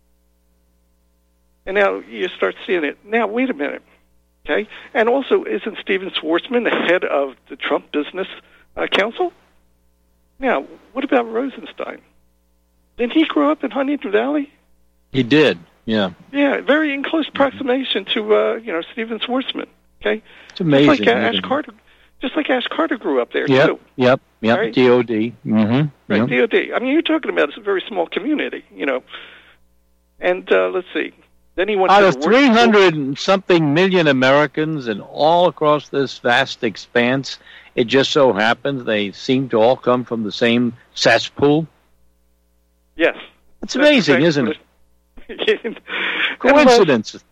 And now you start seeing it. Now, wait a minute. Okay? And also, isn't Stephen Schwarzman the head of the Trump Business uh, Council? Now, what about Rosenstein? Didn't he grow up in Huntington Valley? He did, yeah. Yeah, very in close proximation to, uh, you know, Stephen Schwarzman. Okay? It's amazing. Just like uh, Ash Carter. Just like Ash Carter grew up there, yep, too. Yep, yep, right? D O D. Mm-hmm. Right, yep. D O D. I mean, you're talking about a very small community, you know. And uh, let's see. Then he went out to of the work three hundred school. and something million Americans, and all across this vast expanse, it just so happens they seem to all come from the same cesspool. Yes. It's amazing, isn't it? it? Coincidence.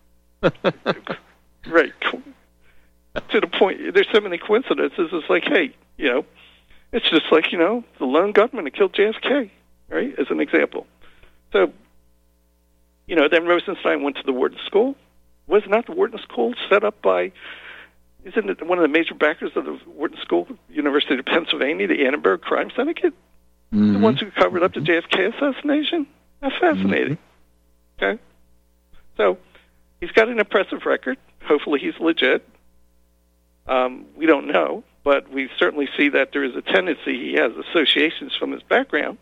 Right. To the point, there's so many coincidences. It's like, hey, you know, it's just like, you know, the lone gunman that killed J F K, right, as an example. So, you know, then Rosenstein went to the Wharton School. Was not the Wharton School set up by, isn't it one of the major backers of the Wharton School, University of Pennsylvania, the Annenberg Crime Syndicate? Mm-hmm. The ones who covered up the J F K assassination? How fascinating. Mm-hmm. Okay? So, he's got an impressive record. Hopefully he's legit. Um, we don't know, but we certainly see that there is a tendency. He has associations from his background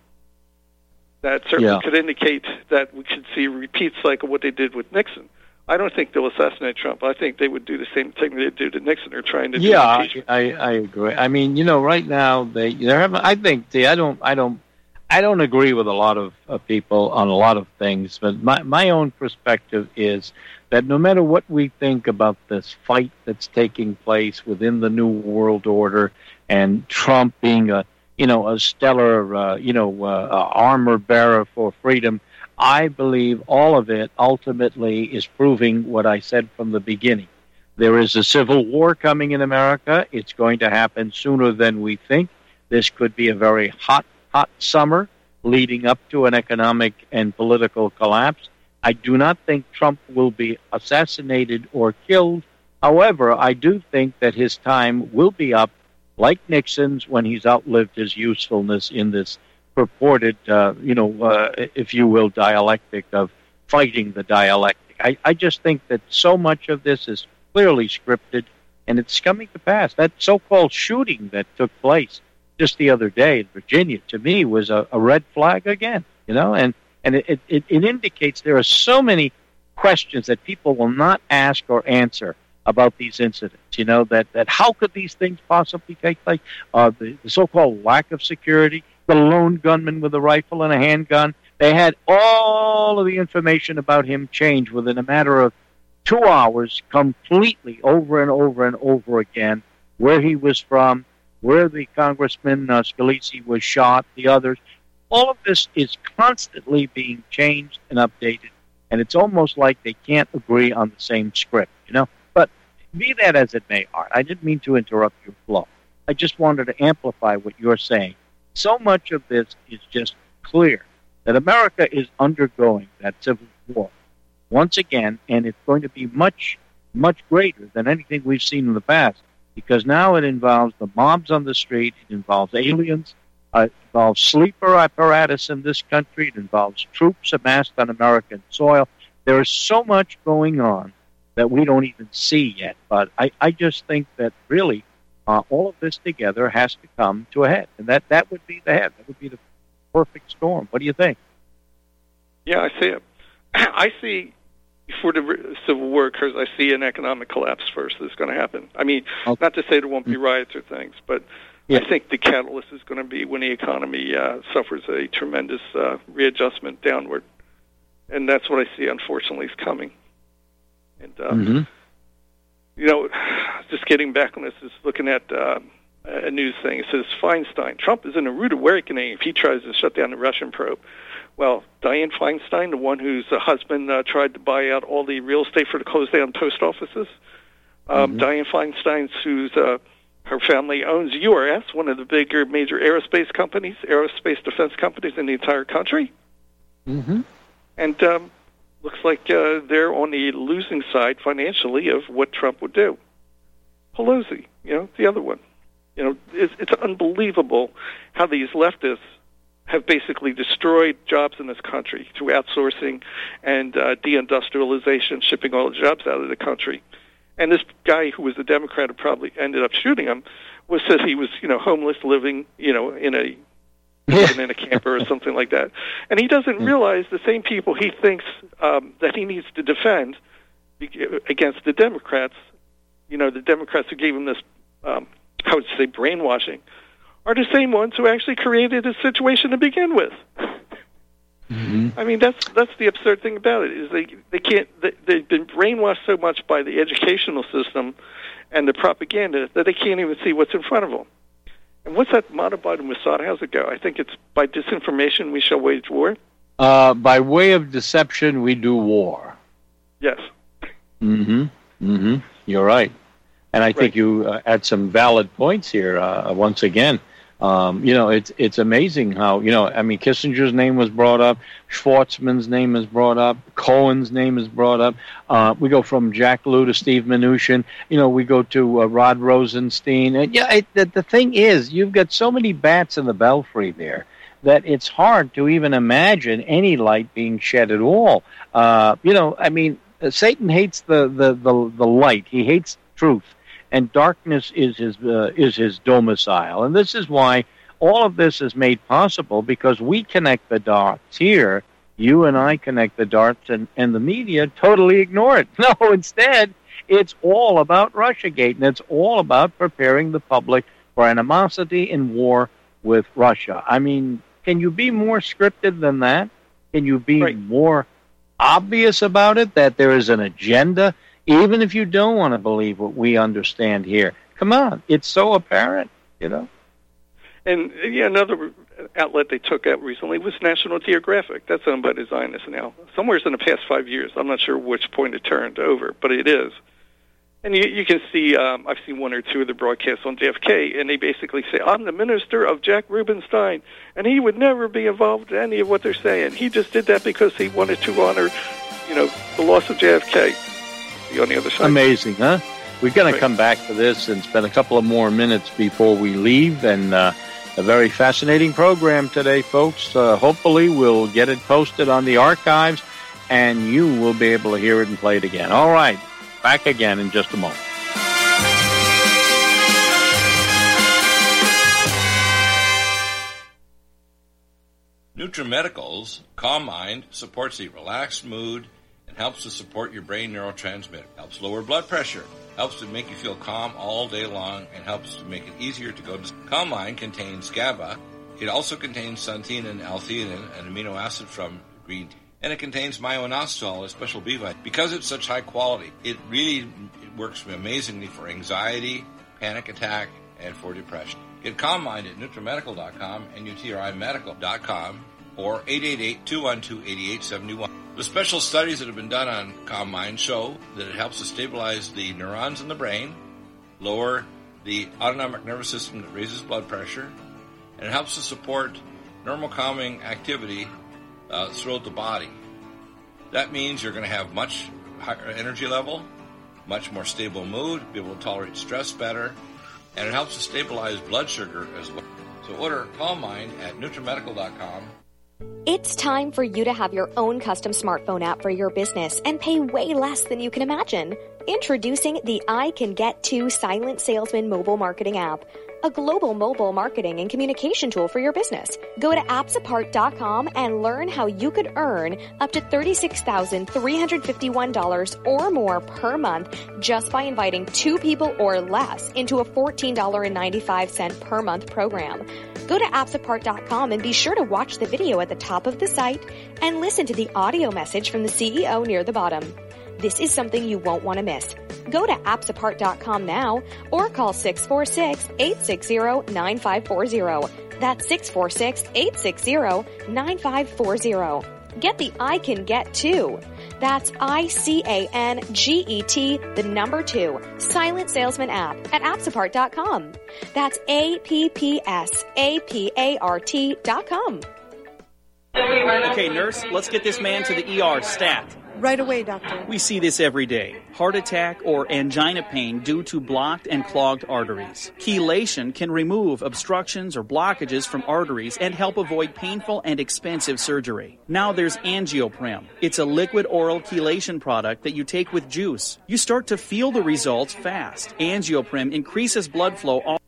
that certainly Yeah. could indicate that we could see a repeat cycle of what they did with Nixon. I don't think they'll assassinate Trump. I think they would do the same thing they did to Nixon. They're trying to Yeah, do I, impeachment. I I agree. I mean, you know, right now they they're having. I think see, I don't I don't I don't agree with a lot of uh, people on a lot of things, but my my own perspective is that no matter what we think about this fight that's taking place within the New World Order and Trump being a you know a stellar uh, you know uh, uh, armor bearer for freedom, I believe all of it ultimately is proving what I said from the beginning. There is a civil war coming in America. It's going to happen sooner than we think. This could be a very hot, hot summer leading up to an economic and political collapse. I do not think Trump will be assassinated or killed. However, I do think that his time will be up, like Nixon's, when he's outlived his usefulness in this purported, uh, you know, uh, if you will, dialectic of fighting the dialectic. I, I just think that so much of this is clearly scripted, and it's coming to pass. That so-called shooting that took place just the other day in Virginia, to me, was a, a red flag again, you know, and, and it, it, it indicates there are so many questions that people will not ask or answer about these incidents, you know, that, that how could these things possibly take place? Uh, the, the so-called lack of security, the lone gunman with a rifle and a handgun. They had all of the information about him change within a matter of two hours completely over and over and over again, where he was from, where the Congressman uh, Scalise was shot, the others. All of this is constantly being changed and updated, and it's almost like they can't agree on the same script, you know? But be that as it may, Art, I didn't mean to interrupt your flow. I just wanted to amplify what you're saying. So much of this is just clear that America is undergoing that civil war once again, and it's going to be much, much greater than anything we've seen in the past, because now it involves the mobs on the street, it involves aliens, uh, it involves sleeper apparatus in this country, it involves troops amassed on American soil. There is so much going on that we don't even see yet, but I, I just think that really Uh, all of this together has to come to a head, and that, that would be the head. That would be the perfect storm. What do you think? Yeah, I see it. I see, before the Civil War occurs, I see an economic collapse first that's going to happen. I mean, okay. Not to say there won't be riots or things, but yeah. I think the catalyst is going to be when the economy uh, suffers a tremendous uh, readjustment downward. And that's what I see, unfortunately, is coming. And, uh, mm-hmm. You know, just getting back on this, is looking at uh, a news thing. It says Feinstein, Trump is in a rude awakening if he tries to shut down the Russian probe. Well, Dianne Feinstein, the one whose uh, husband uh, tried to buy out all the real estate for the closed down post offices. Um, mm-hmm. Dianne Feinstein, whose uh, her family owns U R S, one of the bigger major aerospace companies, aerospace defense companies in the entire country. Mm-hmm. And um, looks like uh, they're on the losing side financially of what Trump would do. Pelosi, you know, the other one. You know, it's, it's unbelievable how these leftists have basically destroyed jobs in this country through outsourcing and uh, deindustrialization, shipping all the jobs out of the country. And this guy who was a Democrat who probably ended up shooting him was said he was, you know, homeless, living, you know, in a living in a camper or something like that. And he doesn't realize the same people he thinks um, that he needs to defend against the Democrats, you know, the Democrats who gave him this, um, I would say, brainwashing, are the same ones who actually created this situation to begin with. Mm-hmm. I mean, that's that's the absurd thing about it is they they can't they, they've been brainwashed so much by the educational system and the propaganda that they can't even see what's in front of them. And what's that motto by the Mossad? How's it go? I think it's by disinformation we shall wage war. Uh, by way of deception, we do war. Yes. Mm-hmm. Mm-hmm. You're right. And I think right. you uh, had some valid points here uh, once again. Um, you know, it's it's amazing how, you know, I mean, Kissinger's name was brought up, Schwartzman's name is brought up, Cohen's name is brought up. Uh, we go from Jack Lew to Steve Mnuchin. You know, we go to uh, Rod Rosenstein. And yeah, it, the, the thing is, you've got so many bats in the belfry there that it's hard to even imagine any light being shed at all. Uh, you know, I mean, Satan hates the, the, the, the light. He hates truth. And darkness is his uh, is his domicile. And this is why all of this is made possible, because we connect the dots here. You and I connect the dots, and, and the media totally ignore it. No, instead, it's all about Russiagate, and it's all about preparing the public for animosity and war with Russia. I mean, can you be more scripted than that? Can you be right. more obvious about it, that there is an agenda? Even if you don't want to believe what we understand here, come on, it's so apparent, you know. And yeah, another outlet they took out recently was National Geographic. That's owned by the Zionists now. Somewhere in the past five years, I'm not sure which point it turned over, but it is. And you, you can see, um, I've seen one or two of the broadcasts on J F K, and they basically say, I'm the minister of Jack Rubenstein, and he would never be involved in any of what they're saying. He just did that because he wanted to honor, you know, the loss of J F K. On the other side. Amazing, huh? We're going to come back to this and spend a couple of more minutes before we leave. And uh, a very fascinating program today, folks. Uh, hopefully we'll get it posted on the archives, and you will be able to hear it and play it again. All right, back again in just a moment. NutriMedical's Calm Mind supports the relaxed mood, helps to support your brain neurotransmitter, helps lower blood pressure, helps to make you feel calm all day long, and helps to make it easier to go to sleep. Calm Mind contains GABA. It also contains xanthine and L-theanine, an amino acid from green tea. And it contains myo-inositol, a special B vitamin. Because it's such high quality, it really it works amazingly for anxiety, panic attack, and for depression. Get Calm Mind at NutriMedical dot com, N U T R I medical dot com, or eight eight eight, two one two, eight eight seven one. The special studies that have been done on Calm Mind show that it helps to stabilize the neurons in the brain, lower the autonomic nervous system that raises blood pressure, and it helps to support normal calming activity uh, throughout the body. That means you're going to have much higher energy level, much more stable mood, be able to tolerate stress better, and it helps to stabilize blood sugar as well. So order Calm Mind at NutriMedical dot com. It's time for you to have your own custom smartphone app for your business and pay way less than you can imagine. Introducing the I Can Get To Silent Salesman mobile marketing app, a global mobile marketing and communication tool for your business. Go to apps apart dot com and learn how you could earn up to thirty-six thousand three hundred fifty-one dollars or more per month just by inviting two people or less into a fourteen dollars and ninety-five cents per month program. Go to apps apart dot com and be sure to watch the video at the top of the site and listen to the audio message from the C E O near the bottom. This is something you won't want to miss. Go to apps apart dot com now or call six four six, eight six zero, nine five four zero. That's six four six, eight six zero, nine five four zero. Get the I Can Get To. That's I C A N G E T, the number two, Silent Salesman app at apps apart dot com. That's A P P S A P A R T dot com. Okay, nurse, let's get this man to the E R stat. Right away, doctor. We see this every day. Heart attack or angina pain due to blocked and clogged arteries. Chelation can remove obstructions or blockages from arteries and help avoid painful and expensive surgery. Now there's Angioprim. It's a liquid oral chelation product that you take with juice. You start to feel the results fast. Angioprim increases blood flow all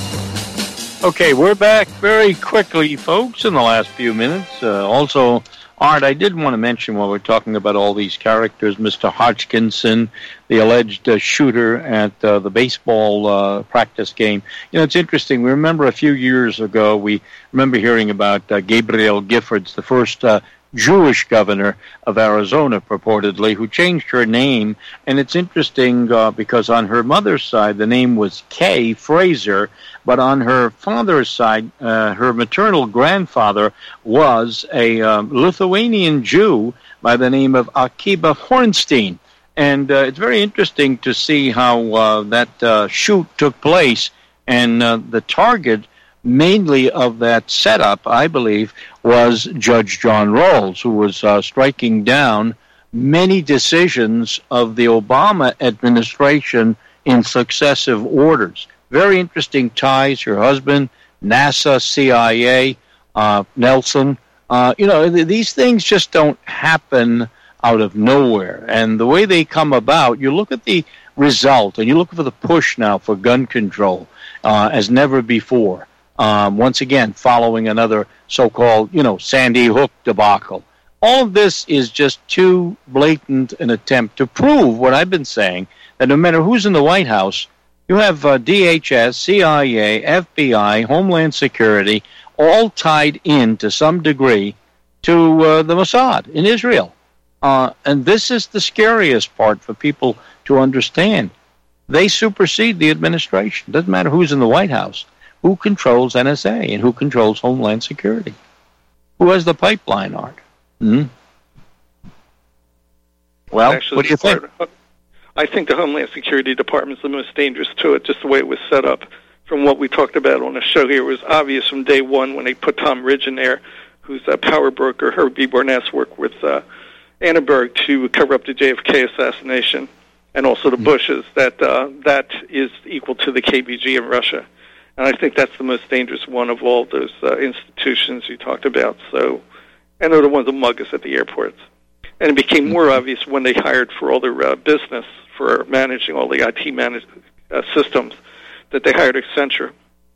Okay, we're back very quickly, folks, in the last few minutes. Uh, also, Art, I did want to mention while we're talking about all these characters, Mister Hodgkinson, the alleged uh, shooter at uh, the baseball uh, practice game. You know, it's interesting. We remember a few years ago, we remember hearing about uh, Gabrielle Giffords, the first uh, Jewish governor of Arizona, purportedly, who changed her name. And it's interesting uh, because on her mother's side, the name was Kay Fraser, but on her father's side, uh, her maternal grandfather was a um, Lithuanian Jew by the name of Akiba Hornstein. And uh, it's very interesting to see how uh, that uh, shoot took place. And uh, the target mainly of that setup, I believe, was Judge John Rawls, who was uh, striking down many decisions of the Obama administration in successive orders. Very interesting ties. Her husband, NASA, C I A, uh, Nelson. Uh, you know, th- these things just don't happen out of nowhere. And the way they come about, you look at the result, and you look for the push now for gun control uh, as never before. Um, once again, following another so-called, you know, Sandy Hook debacle. All of this is just too blatant an attempt to prove what I've been saying, that no matter who's in the White House, you have uh, D H S, C I A, F B I, Homeland Security, all tied in to some degree to uh, the Mossad in Israel. Uh, and this is the scariest part for people to understand. They supersede the administration. Doesn't matter who's in the White House. Who controls N S A and who controls Homeland Security? Who has the pipeline, Art? Hmm? Well, Actually, what do you think? Part, I think the Homeland Security Department is the most dangerous to it, just the way it was set up. From what we talked about on the show here, it was obvious from day one when they put Tom Ridge in there, who's a power broker. Herbie Barness worked with uh, Annenberg to cover up the J F K assassination and also the mm-hmm. Bushes, that uh, that is equal to the K B G in Russia. And I think that's the most dangerous one of all those uh, institutions you talked about. So, and they're the ones that mug us at the airports. And it became more obvious when they hired for all their uh, business, for managing all the I T managed uh, systems, that they hired Accenture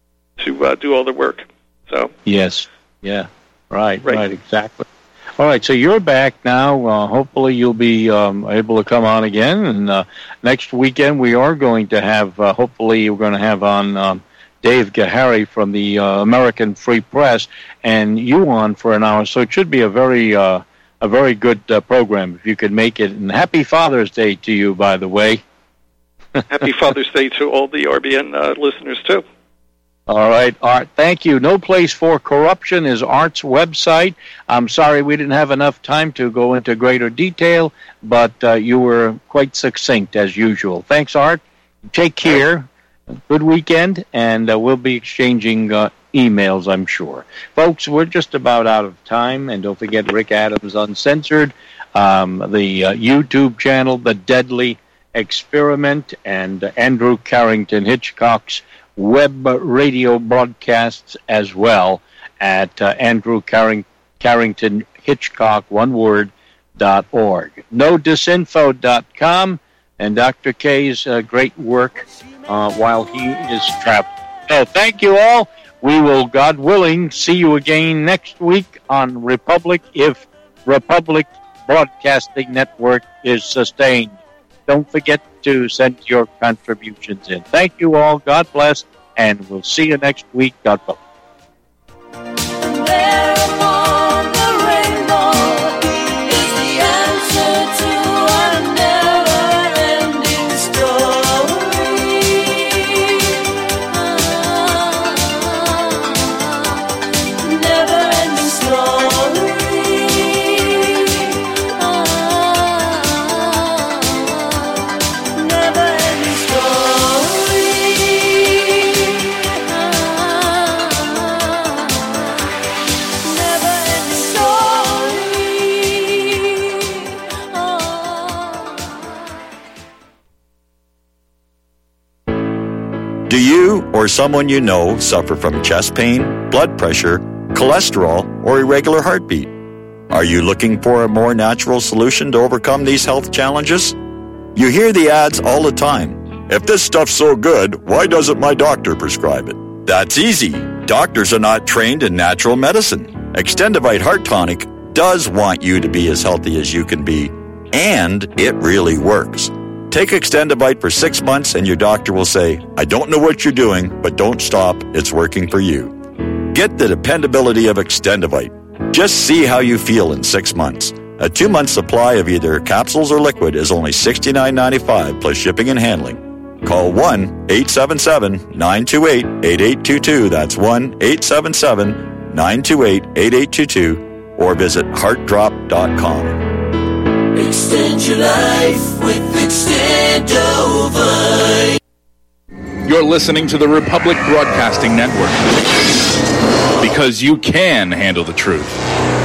to uh, do all the work. So yes, yeah, right, right, right, exactly. All right, so you're back now. Uh, hopefully you'll be um, able to come on again. And uh, next weekend we are going to have, uh, hopefully we're going to have on um, Dave Gahary from the uh, American Free Press, and you on for an hour. So it should be a very uh, a very good uh, program if you could make it. And happy Father's Day to you, by the way. Happy Father's Day to all the R B N uh, listeners, too. All right, Art, thank you. No Place for Corruption is Art's website. I'm sorry we didn't have enough time to go into greater detail, but uh, you were quite succinct, as usual. Thanks, Art. Take care. Good weekend, and uh, we'll be exchanging uh, emails, I'm sure. Folks, we're just about out of time, and don't forget Rick Adams Uncensored, um, the uh, YouTube channel, The Deadly Experiment, and uh, Andrew Carrington Hitchcock's web radio broadcasts as well at uh, Andrew Carring- Carrington Hitchcock, one word, dot org. no disinfo dot com, and Doctor K's uh, great work uh, while he is traveling. So thank you all. We will, God willing, see you again next week on Republic if Republic Broadcasting Network is sustained. Don't forget to send your contributions in. Thank you all. God bless, and we'll see you next week. God bless. Do you or someone you know suffer from chest pain, blood pressure, cholesterol, or irregular heartbeat? Are you looking for a more natural solution to overcome these health challenges? You hear the ads all the time. If this stuff's so good, why doesn't my doctor prescribe it? That's easy. Doctors are not trained in natural medicine. Extendivite Heart Tonic does want you to be as healthy as you can be, and it really works. Take Extendivite for six months and your doctor will say, I don't know what you're doing, but don't stop. It's working for you. Get the dependability of Extendivite. Just see how you feel in six months. A two-month supply of either capsules or liquid is only sixty-nine ninety-five plus shipping and handling. Call one eight seven seven, nine two eight, eight eight two two. That's one eight seven seven, nine two eight, eight eight two two. Or visit heart drop dot com. Extend your life with Extendovite. You're listening to the Republic Broadcasting Network. Because you can handle the truth.